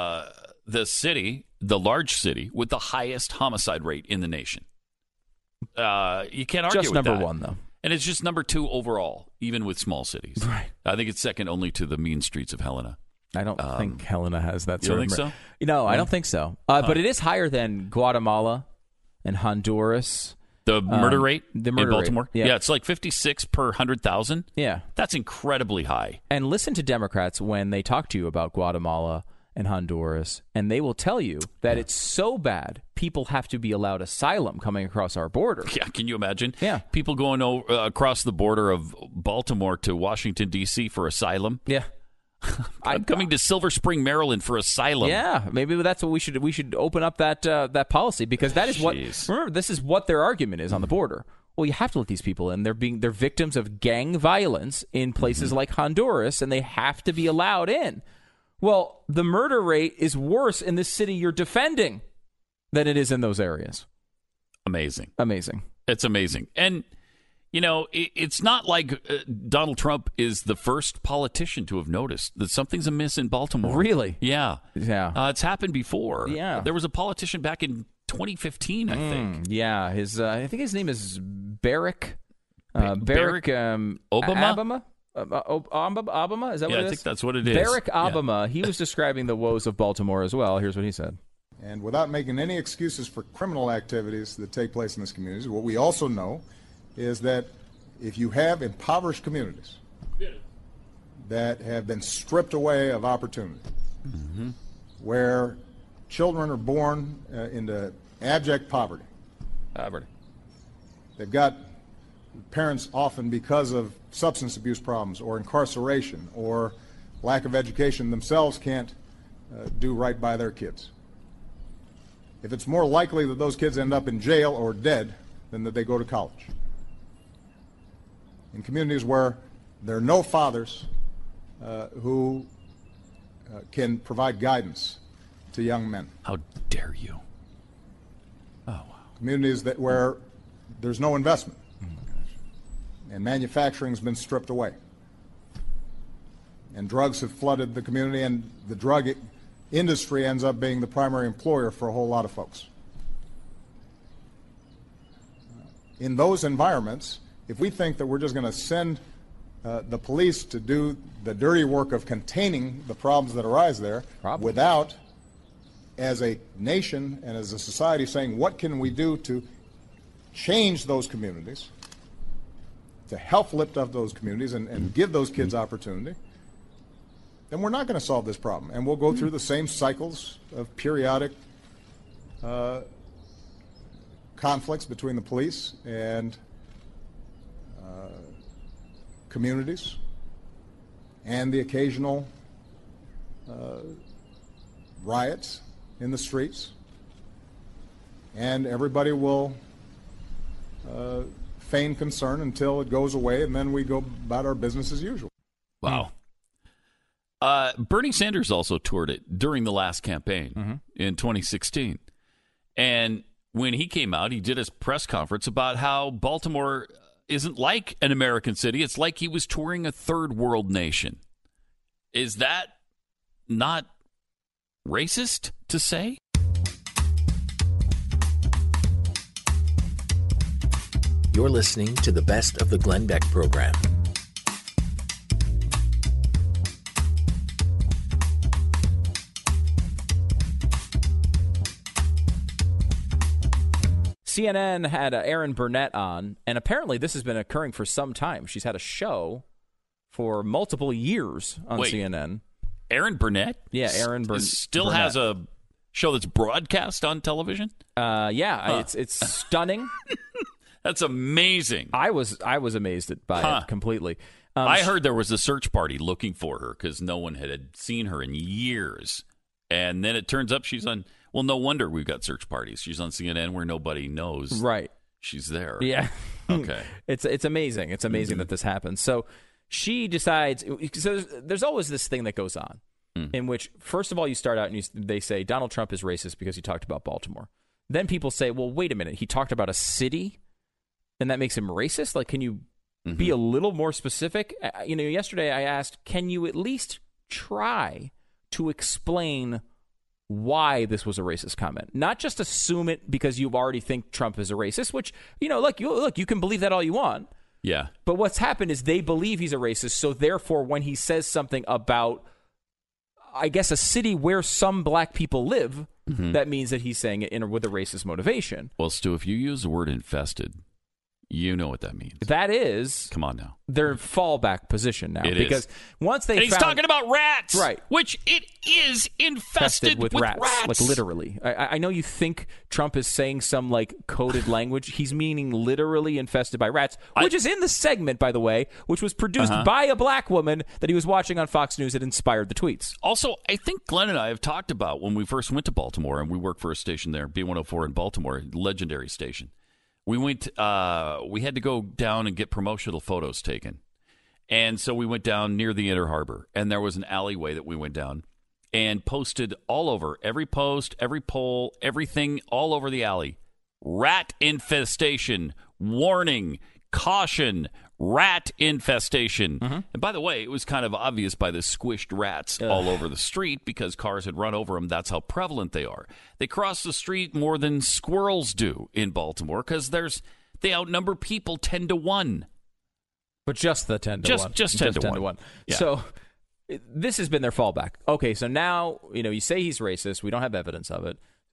city, the large city, with the highest homicide rate in the nation. You can't argue with that. Just number one, though. And it's just number 2 overall, even with small cities. Right. I think it's second only to the mean streets of Helena. I don't think Helena has that you sort don't of... think so? No, I don't think so. But it is higher than Guatemala and Honduras. The murder rate in Baltimore? Rate. Yeah, it's like 56 per 100,000. Yeah. That's incredibly high. And listen to Democrats when they talk to you about Guatemala and Honduras, and they will tell you that it's so bad, people have to be allowed asylum coming across our border. Yeah, can you imagine? Yeah. People going across the border of Baltimore to Washington, D.C. for asylum. Yeah. I'm coming to Silver Spring, Maryland for asylum. Yeah, maybe that's what we should open up that policy, because that is what, remember, this is what their argument is on the border. Well, you have to let these people in. They're victims of gang violence in places like Honduras, and they have to be allowed in. Well, the murder rate is worse in this city you're defending than it is in those areas. Amazing. It's amazing. And, it's not like Donald Trump is the first politician to have noticed that something's amiss in Baltimore. Really? Yeah. Yeah. It's happened before. Yeah. There was a politician back in 2015, I think. Yeah. I think his name is Barack. Barack Obama? Obama? Is that what it is? I think that's what it is. Barack Obama, he was describing the woes of Baltimore as well. Here's what he said. And without making any excuses for criminal activities that take place in this community, what we also know is that if you have impoverished communities that have been stripped away of opportunity, where children are born into abject poverty, they've got parents often because of substance abuse problems or incarceration or lack of education themselves can't do right by their kids. If it's more likely that those kids end up in jail or dead than that they go to college. In communities where there are no fathers who can provide guidance to young men. How dare you? Oh, wow. Communities where there's no investment. Oh, my gosh. And manufacturing's been stripped away. And drugs have flooded the community, and the drug industry ends up being the primary employer for a whole lot of folks. In those environments, if we think that we're just going to send the police to do the dirty work of containing the problems that arise there without, as a nation and as a society, saying what can we do to change those communities, to help lift up those communities and give those kids opportunity, then we're not going to solve this problem. And we'll go through the same cycles of periodic conflicts between the police and communities and the occasional riots in the streets. And everybody will feign concern until it goes away, and then we go about our business as usual. Wow. Bernie Sanders also toured it during the last campaign in 2016. And when he came out, he did his press conference about how Baltimore isn't like an American city. It's like he was touring a third world nation. Is that not racist to say? You're listening to the Best of the Glenn Beck program. CNN had Erin Burnett on, and apparently this has been occurring for some time. She's had a show for multiple years on CNN. Erin Burnett? Yeah, Erin Burnett. Still has a show that's broadcast on television? It's stunning. That's amazing. I was amazed by it completely. I heard there was a search party looking for her because no one had seen her in years. And then it turns up she's on... Well, no wonder we've got search parties. She's on CNN where nobody knows she's there. Yeah. Okay. It's amazing. It's amazing that this happens. So she decides... So there's always this thing that goes on in which, first of all, you start out and they say Donald Trump is racist because he talked about Baltimore. Then people say, well, wait a minute. He talked about a city and that makes him racist? Like, can you be a little more specific? Yesterday I asked, can you at least try to explain why this was a racist comment? Not just assume it because you already think Trump is a racist, which, you can believe that all you want. Yeah. But what's happened is they believe he's a racist, so therefore when he says something about, I guess, a city where some black people live, that means that he's saying it with a racist motivation. Well, Stu, if you use the word infested, you know what that means. That is... Come on now. Their fallback position now. Because once they and he's talking about rats! Right. Which it is infested with rats. Like, literally. I know you think Trump is saying some, coded language. He's meaning literally infested by rats, which is in the segment, by the way, which was produced by a black woman that he was watching on Fox News that inspired the tweets. Also, I think Glenn and I have talked about when we first went to Baltimore, and we worked for a station there, B104 in Baltimore, legendary station. We went. We had to go down and get promotional photos taken, and so we went down near the Inner Harbor, and there was an alleyway that we went down and posted all over, every post, every poll, everything, all over the alley. Rat infestation, warning, caution, rat infestation. And by the way, it was kind of obvious by the squished rats all over the street because cars had run over them. That's how prevalent they are. They cross the street more than squirrels do in Baltimore because they outnumber people 10 to 1. But just the 10 to 1. Just 10 to 1. Yeah. So this has been their fallback. Okay, so now, you say he's racist. We don't have evidence of it.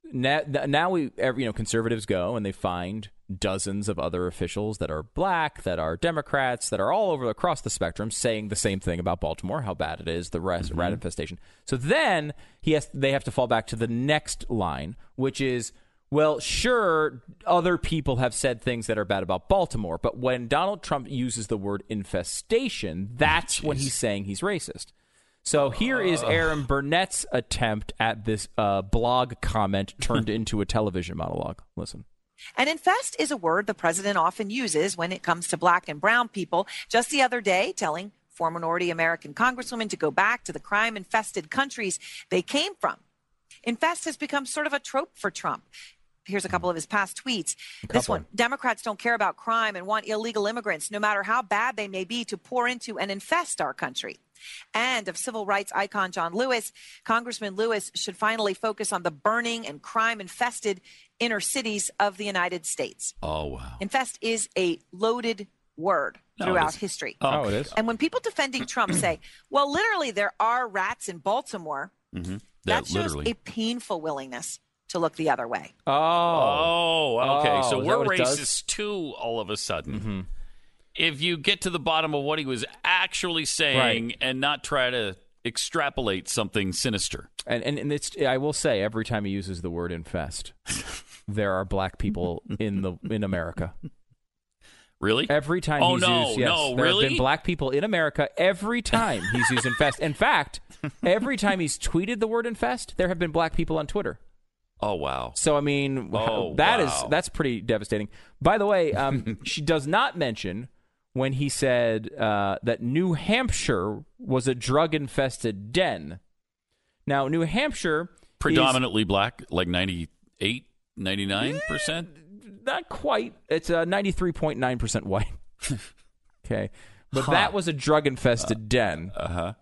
Now conservatives go and they find dozens of other officials that are black, that are Democrats, that are all over across the spectrum saying the same thing about Baltimore, how bad it is, the rat infestation. So then they have to fall back to the next line, which is, well, sure, other people have said things that are bad about Baltimore, but when Donald Trump uses the word infestation, that's when he's saying he's racist. So here is Aaron Burnett's attempt at this blog comment turned into a television monologue. Listen. And infest is a word the president often uses when it comes to black and brown people. Just the other day, telling four minority American congresswomen to go back to the crime-infested countries they came from. Infest has become sort of a trope for Trump. Here's a couple of his past tweets. This one, Democrats don't care about crime and want illegal immigrants, no matter how bad they may be, to pour into and infest our country. And of civil rights icon John Lewis, Congressman Lewis should finally focus on the burning and crime-infested inner cities of the United States. Oh, wow. Infest is a loaded word throughout history. Oh, it is. And when people defending Trump say, well, literally, there are rats in Baltimore, that shows a painful willingness to look the other way. Okay. So we're racist too, all of a sudden. Mm-hmm. If you get to the bottom of what he was actually saying and not try to extrapolate something sinister. And it's, I will say, every time he uses the word infest, there are black people in America. Really? Every time there have been black people in America every time he's used infest. In fact, every time he's tweeted the word infest, there have been black people on Twitter. Oh, wow. So, I mean, that's pretty devastating. By the way, she does not mention when he said that New Hampshire was a drug-infested den. Now, New Hampshire predominantly black, like 98, 99%? Not quite. It's 93.9% white. Okay. But that was a drug-infested den.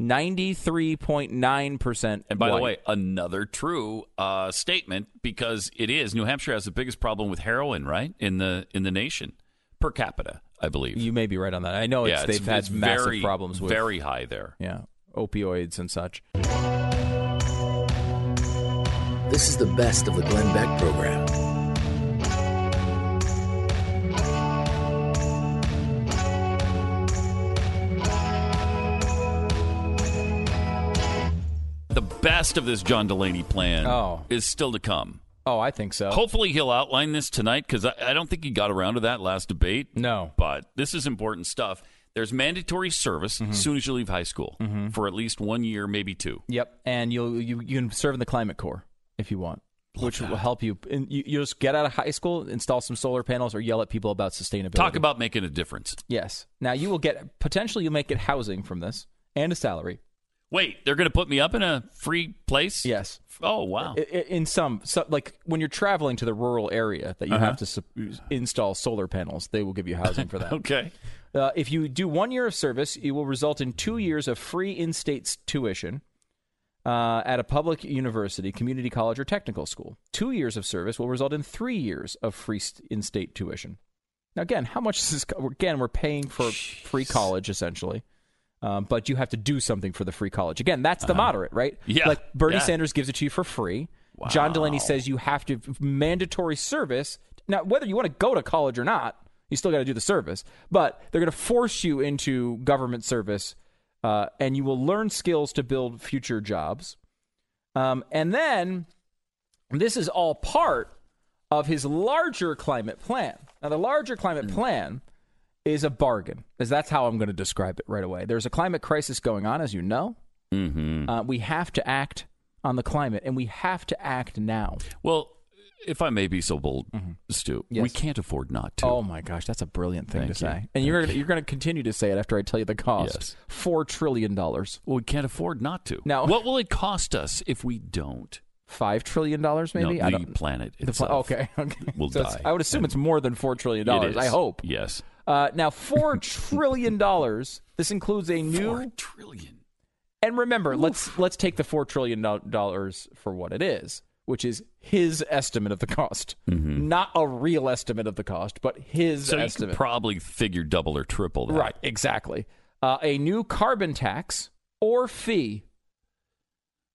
93.9% And by white. the way, another true statement, because it is. New Hampshire has the biggest problem with heroin, right, in the nation, per capita, I believe. You may be right on that. I know they've had massive problems with... Very high there. Yeah, opioids and such. This is the best of the Glenn Beck program. The best of this John Delaney plan is still to come. Oh, I think so. Hopefully he'll outline this tonight, because I don't think he got around to that last debate. No. But this is important stuff. There's mandatory service as soon as you leave high school for at least 1 year, maybe 2. Yep, and you can serve in the Climate Corps if you want, which will help you. And you just get out of high school, install some solar panels, or yell at people about sustainability. Talk about making a difference. Yes. Now, you'll make it housing from this and a salary. Wait, they're going to put me up in a free place? Yes. Oh, wow. In some like when you're traveling to the rural area that you have to install solar panels, they will give you housing for that. Okay. If you do 1 year of service, it will result in 2 years of free in-state tuition at a public university, community college, or technical school. 2 years of service will result in 3 years of free in-state tuition. Now, again, how much is this? Again, we're paying for free college, essentially. But you have to do something for the free college. Again, that's the moderate, right? Yeah. Like Bernie Sanders gives it to you for free. Wow. John Delaney says you have to mandatory service. Now, whether you want to go to college or not, you still got to do the service. But they're going to force you into government service, and you will learn skills to build future jobs. And then this is all part of his larger climate plan. Now, the larger climate plan is a bargain, as that's how I'm going to describe it right away. There's a climate crisis going on, as you know. Mm-hmm. We have to act on the climate, and we have to act now. Well, if I may be so bold, Stu, we can't afford not to. Oh, my gosh, that's a brilliant thing to say. And you're going to continue to say it after I tell you the cost. Yes. $4 trillion. Well, we can't afford not to. Now, what will it cost us if we don't? $5 trillion, maybe? No, the planet itself will die. I would assume it's more than $4 trillion. I hope. Yes. Now, $4 trillion. This includes a new $4 trillion. And remember, let's take the $4 trillion for what it is, which is his estimate of the cost, not a real estimate of the cost, but his estimate. So you could probably figure double or triple that. Right, exactly. A new carbon tax or fee.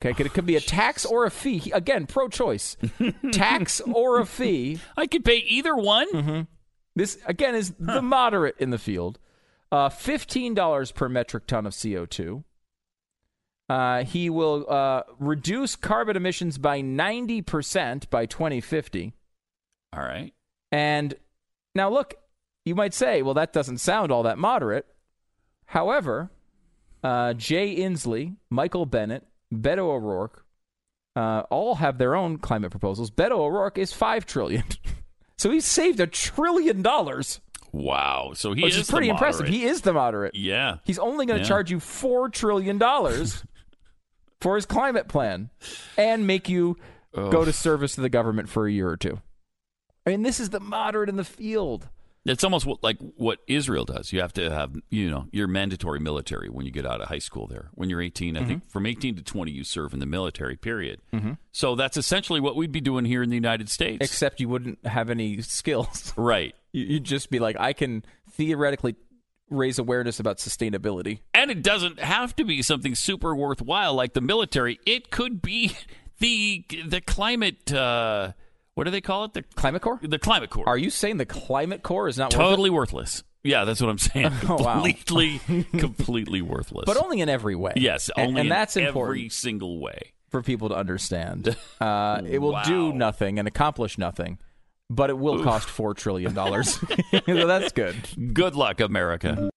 Okay, it could be a tax or a fee. Again, pro-choice. Tax or a fee. I could pay either one. Mm-hmm. This, again, is the moderate in the field. $15 per metric ton of CO2. He will reduce carbon emissions by 90% by 2050. All right. And now, look, you might say, well, that doesn't sound all that moderate. However, Jay Inslee, Michael Bennett, Beto O'Rourke, all have their own climate proposals. Beto O'Rourke is $5 trillion. So he's saved $1 trillion. Wow. So which is pretty impressive. He is the moderate. Yeah. He's only going to charge you $4 trillion for his climate plan and make you go to service to the government for a year or two. I mean, this is the moderate in the field. It's almost like what Israel does. You have to have, your mandatory military when you get out of high school there. When you're 18, I think from 18 to 20, you serve in the military, period. Mm-hmm. So that's essentially what we'd be doing here in the United States. Except you wouldn't have any skills. Right. You'd just be like, I can theoretically raise awareness about sustainability. And it doesn't have to be something super worthwhile like the military. It could be the climate... what do they call it? The Climate Corps? The Climate Corps. Are you saying the Climate Corps is not totally worthless? Yeah, that's what I'm saying. Oh, wow. Completely worthless. But only in every way. Yes, only and that's in important every single way. For people to understand. It will do nothing and accomplish nothing, but it will cost $4 trillion. So that's good. Good luck, America.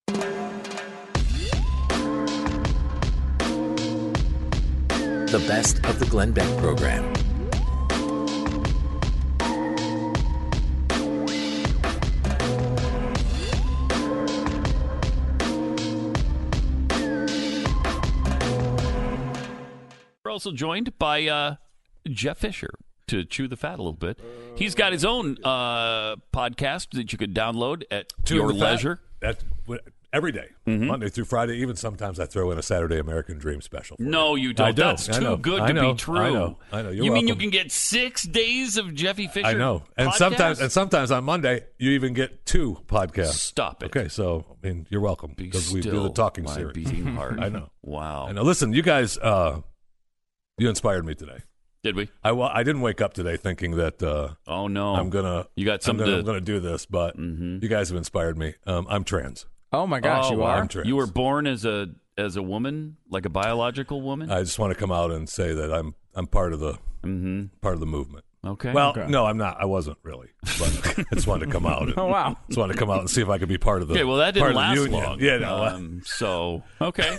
The best of the Glenn Beck program. We're also joined by Jeff Fisher to chew the fat a little bit. He's got his own podcast that you could download at your leisure. That's every day, Monday through Friday. Even sometimes I throw in a Saturday American Dream special. No, you don't. That's too good to be true. I know. You mean you can get 6 days of Jeffy Fisher? I know. And sometimes on Monday you even get 2 podcasts. Stop it. Okay, so I mean you're welcome because we do the talking series. Beating heart. I know. Wow. I know. Listen, you guys. You inspired me today. Did we? I didn't wake up today thinking that. Oh no! I'm gonna do this, but you guys have inspired me. I'm trans. Oh my gosh, you are? I'm trans. You were born as a woman, like a biological woman. I just want to come out and say that I'm part of the movement. Okay. Well, no, I'm not. I wasn't really, but I just wanted to come out. Oh wow! Just wanted to come out and see if I could be part of the. Okay. Well, that didn't last long. Yeah. No. So okay.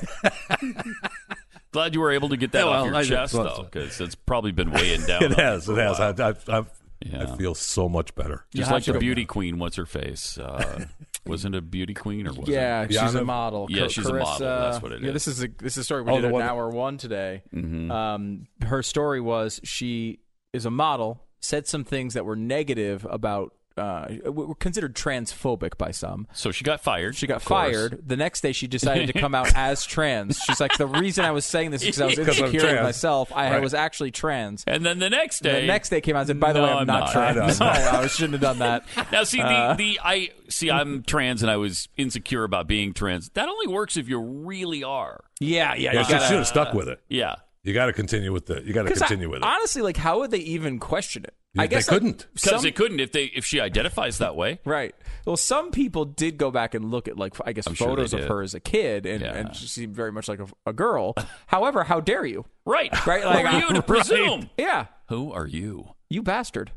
Glad you were able to get that off your chest, though, because it's probably been weighing down. It has. I feel so much better. Just like the beauty queen. What's her face? Wasn't a beauty queen or was it? She's a model. Yeah, she's a model. That's what it is. Yeah, this is a story we did in hour 1 today. Mm-hmm. Her story was she is a model, said some things that were negative about. Were considered transphobic by some. So she got fired. She got fired. The next day, she decided to come out as trans. She's like, the reason I was saying this is because I was insecure with myself. I was actually trans. And then the next day came out and said, by the way, I'm not trans. I shouldn't have done that. Now, see, I'm trans and I was insecure about being trans. That only works if you really are. Yeah. You should have stuck with it. Yeah. You got to continue with it. You got to continue with it. Honestly, like, how would they even question it? I guess they couldn't. Because they couldn't if she identifies that way. Right. Well, some people did go back and look at, like, I guess, photos of her as a kid, and she seemed very much like a girl. However, how dare you? Right. Like, who are you to presume? Right. Yeah. Who are you? You bastard.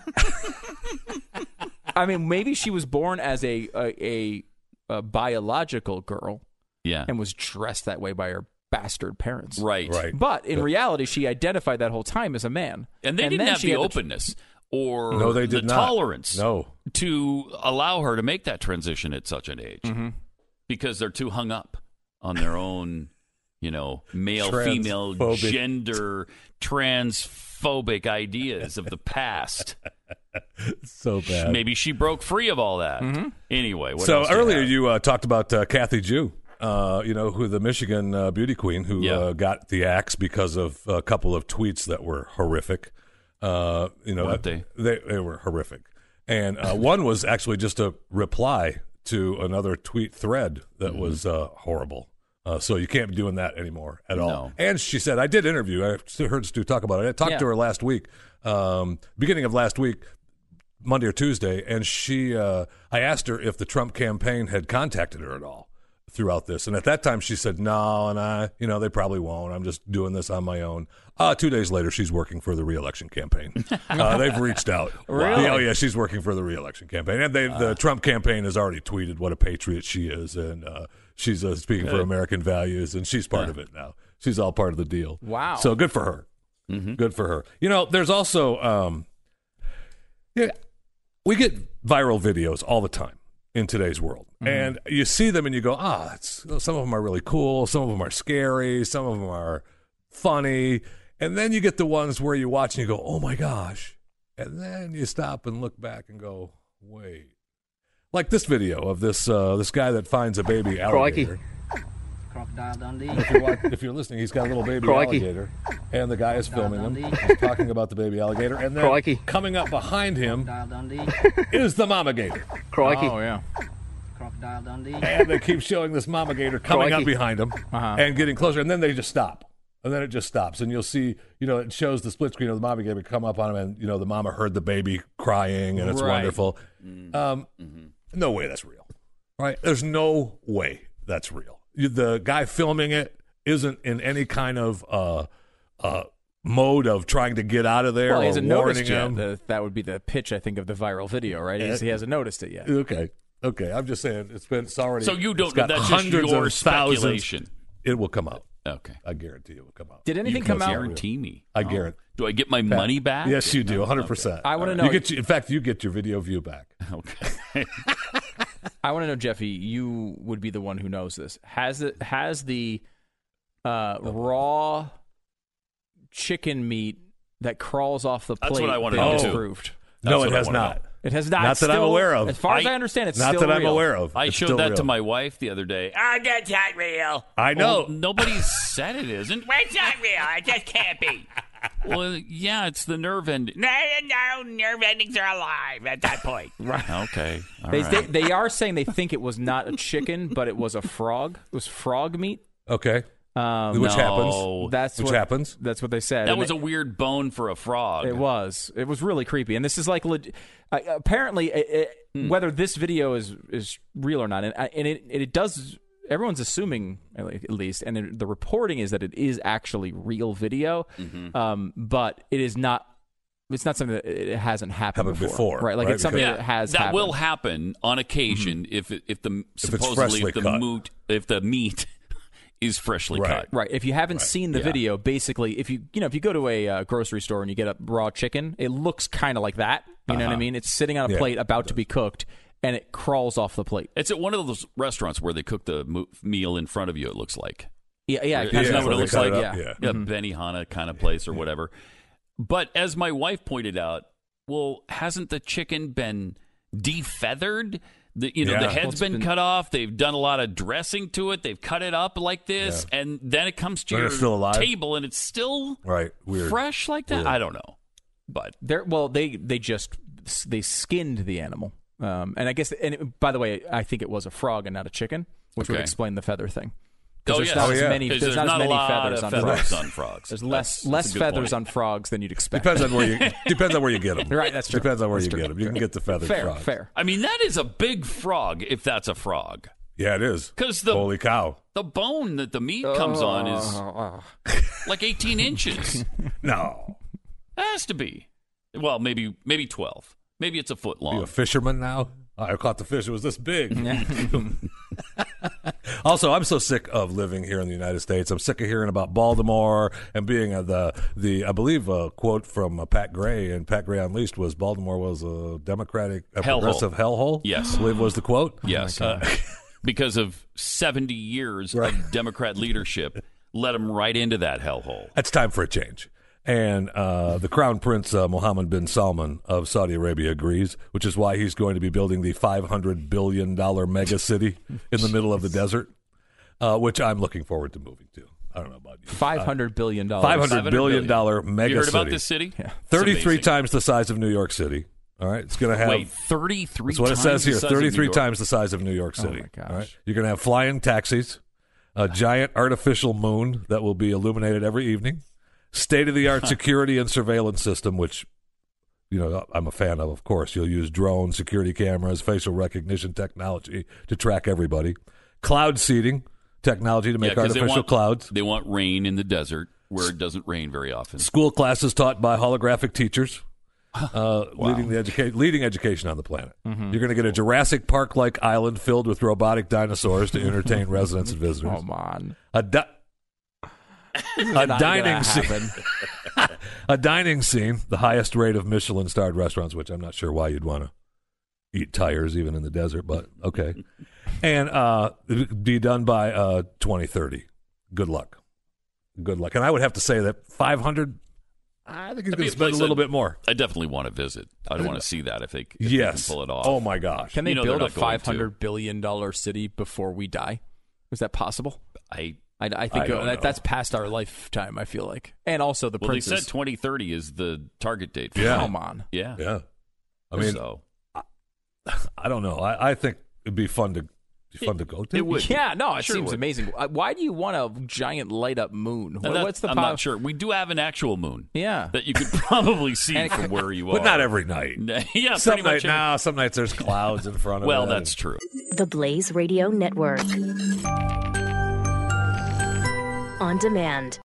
I mean, maybe she was born as a biological girl. Yeah. And was dressed that way by her bastard parents. Right. But in reality, she identified that whole time as a man. And they didn't have the openness or the tolerance to allow her to make that transition at such an age. Mm-hmm. Because they're too hung up on their own, male, female, gender, transphobic ideas of the past. So bad. Maybe she broke free of all that. Mm-hmm. Anyway, what so else earlier you talked about Kathy Jew. Who the Michigan beauty queen who got the axe because of a couple of tweets that were horrific. They were horrific. And one was actually just a reply to another tweet thread that was horrible. So you can't be doing that anymore at all. No. And she said, I did interview. I heard Stu talk about it. I talked to her last week, beginning of last week, Monday or Tuesday, and I asked her if the Trump campaign had contacted her at all throughout this. And at that time, she said, no, and they probably won't. I'm just doing this on my own. 2 days later, she's working for the re-election campaign. They've reached out. Really? Oh, yeah, she's working for the re-election campaign. And the Trump campaign has already tweeted what a patriot she is, and she's speaking for American values, and she's part of it now. She's all part of the deal. Wow. So good for her. Mm-hmm. Good for her. There's also, we get viral videos all the time in today's world. Mm-hmm. And you see them and you go, some of them are really cool. Some of them are scary. Some of them are funny. And then you get the ones where you watch and you go, oh my gosh. And then you stop and look back and go, wait. Like this video of this guy that finds a baby alligator. Crocodile Dundee. If you're listening, he's got a little baby alligator, and the guy is filming him. He's talking about the baby alligator, and then coming up behind him is the mama gator. Crikey. Oh, yeah. Crocodile Dundee. And they keep showing this mama gator coming up behind him and getting closer, and then they just stop. And then it just stops, and you'll see, it shows the split screen of the mama gator come up on him, and, the mama heard the baby crying, and it's wonderful. No way that's real, right? There's no way that's real. The guy filming it isn't in any kind of mode of trying to get out of there. Well, he or hasn't warning noticed him. yet. That would be the pitch, I think, of the viral video, right? He hasn't noticed it yet. Okay. I'm just saying it's already. So you don't. Got that's hundreds just your of speculation. Thousands. It will come out. Okay. I guarantee it will come out. Did anything come out? Guarantee me. I guarantee. Do I get my money back? Yes, you do. 100%. Okay. I want to know. In fact, you get your video view back. Okay. I want to know, Jeffy. You would be the one who knows this. Has the raw chicken meat that crawls off the plate That's what I want to been know. disproved? No, it has not. It has not. Not that I'm aware of. As far as I understand, it's not still that real. I'm aware of. I It's showed still that real. to my wife the other day. Oh, that's not real. I know. Well, nobody said it isn't. Well, it's not real. It just can't be. Well, yeah, it's the nerve ending. No, nerve endings are alive at that point. Right. Okay. All right. They are saying they think it was not a chicken, but it was a frog. It was frog meat. Okay. Which happens. Which happens. That's what they said. That was a weird bone for a frog. It was. It was really creepy. And this is like apparently whether this video is real or not, and it does. Everyone's assuming, at least, and the reporting is that it is actually real video, but it is not. It's not something that it hasn't happened before, right? Like it's something that has that happened. will happen on occasion if the meat is freshly cut. Right. If you haven't seen the video, basically, if you go to a grocery store and you get a raw chicken, it looks kind of like that. You know what I mean? It's sitting on a plate about to be cooked, and it crawls off the plate. It's at one of those restaurants where they cook the meal in front of you, it looks like. Yeah. Isn't that what it looks like? Yeah. Benihana kind of place or whatever. But as my wife pointed out, well, hasn't the chicken been defeathered? The head's been cut off. They've done a lot of dressing to it. They've cut it up like this, and then it comes to your table, and it's still weird, fresh like that. Weird. I don't know, but they skinned the animal, and I guess. By the way, I think it was a frog and not a chicken, which would explain the feather thing. There's not as many feathers on frogs. There's less feathers on frogs than you'd expect. Depends on where you get them. Right, that's true. Depends on where you get them. You can get the feathered frogs. Fair. I mean, that is a big frog if that's a frog. Yeah, it is. Because holy cow, the bone that the meat comes on is like 18 inches. No, it has to be. Well, maybe 12. Maybe it's a foot long. Are you a fisherman now? I caught the fish. It was this big. Also, I'm so sick of living here in the United States. I'm sick of hearing about Baltimore and being I believe a quote from Pat Gray, and Pat Gray Unleashed was Baltimore was a progressive hellhole. Yes. I believe was the quote. Yes. Because of 70 years of Democrat leadership led them right into that hellhole. It's time for a change. And the Crown Prince Mohammed bin Salman of Saudi Arabia agrees, which is why he's going to be building the $500 billion mega city in the middle of the desert, which I'm looking forward to moving to. I don't know about you. $500 billion. $500 billion mega city. You heard about this city? Yeah. 33 times the size of New York City. All right, it's going to have. Wait, 33 That's what it says here. 33 times the size of New York City. Oh my gosh. All right? You're going to have flying taxis. a giant artificial moon that will be illuminated every evening, state-of-the-art security and surveillance system, which, I'm a fan of course. You'll use drones, security cameras, facial recognition technology to track everybody. Cloud seeding technology to make artificial clouds. They want rain in the desert where it doesn't rain very often. School classes taught by holographic teachers. Leading education on the planet. Mm-hmm. You're going to get a Jurassic Park-like island filled with robotic dinosaurs to entertain residents and visitors. Come on. A dining scene. A dining scene, the highest rate of Michelin-starred restaurants, which I'm not sure why you'd want to eat tires even in the desert, but okay. And be done by 2030. Good luck. And I would have to say that 500. I think he's going to spend a little bit more. I definitely want to visit. I want to see that if they can pull it off. Oh, my gosh. Can they build a $500 billion city before we die? Is that possible? I think that's past our lifetime, I feel like. And also the princes. They said 2030 is the target date. Come on. Yeah. I mean, I don't know. I think it'd be fun to go to. It would. Yeah, no, it seems amazing. Why do you want a giant light up moon? What's the I'm not sure. We do have an actual moon. Yeah. That you could probably see from where you are. But not every night. Yeah, some nights there's clouds in front of it. Well, that's true. The Blaze Radio Network. On demand.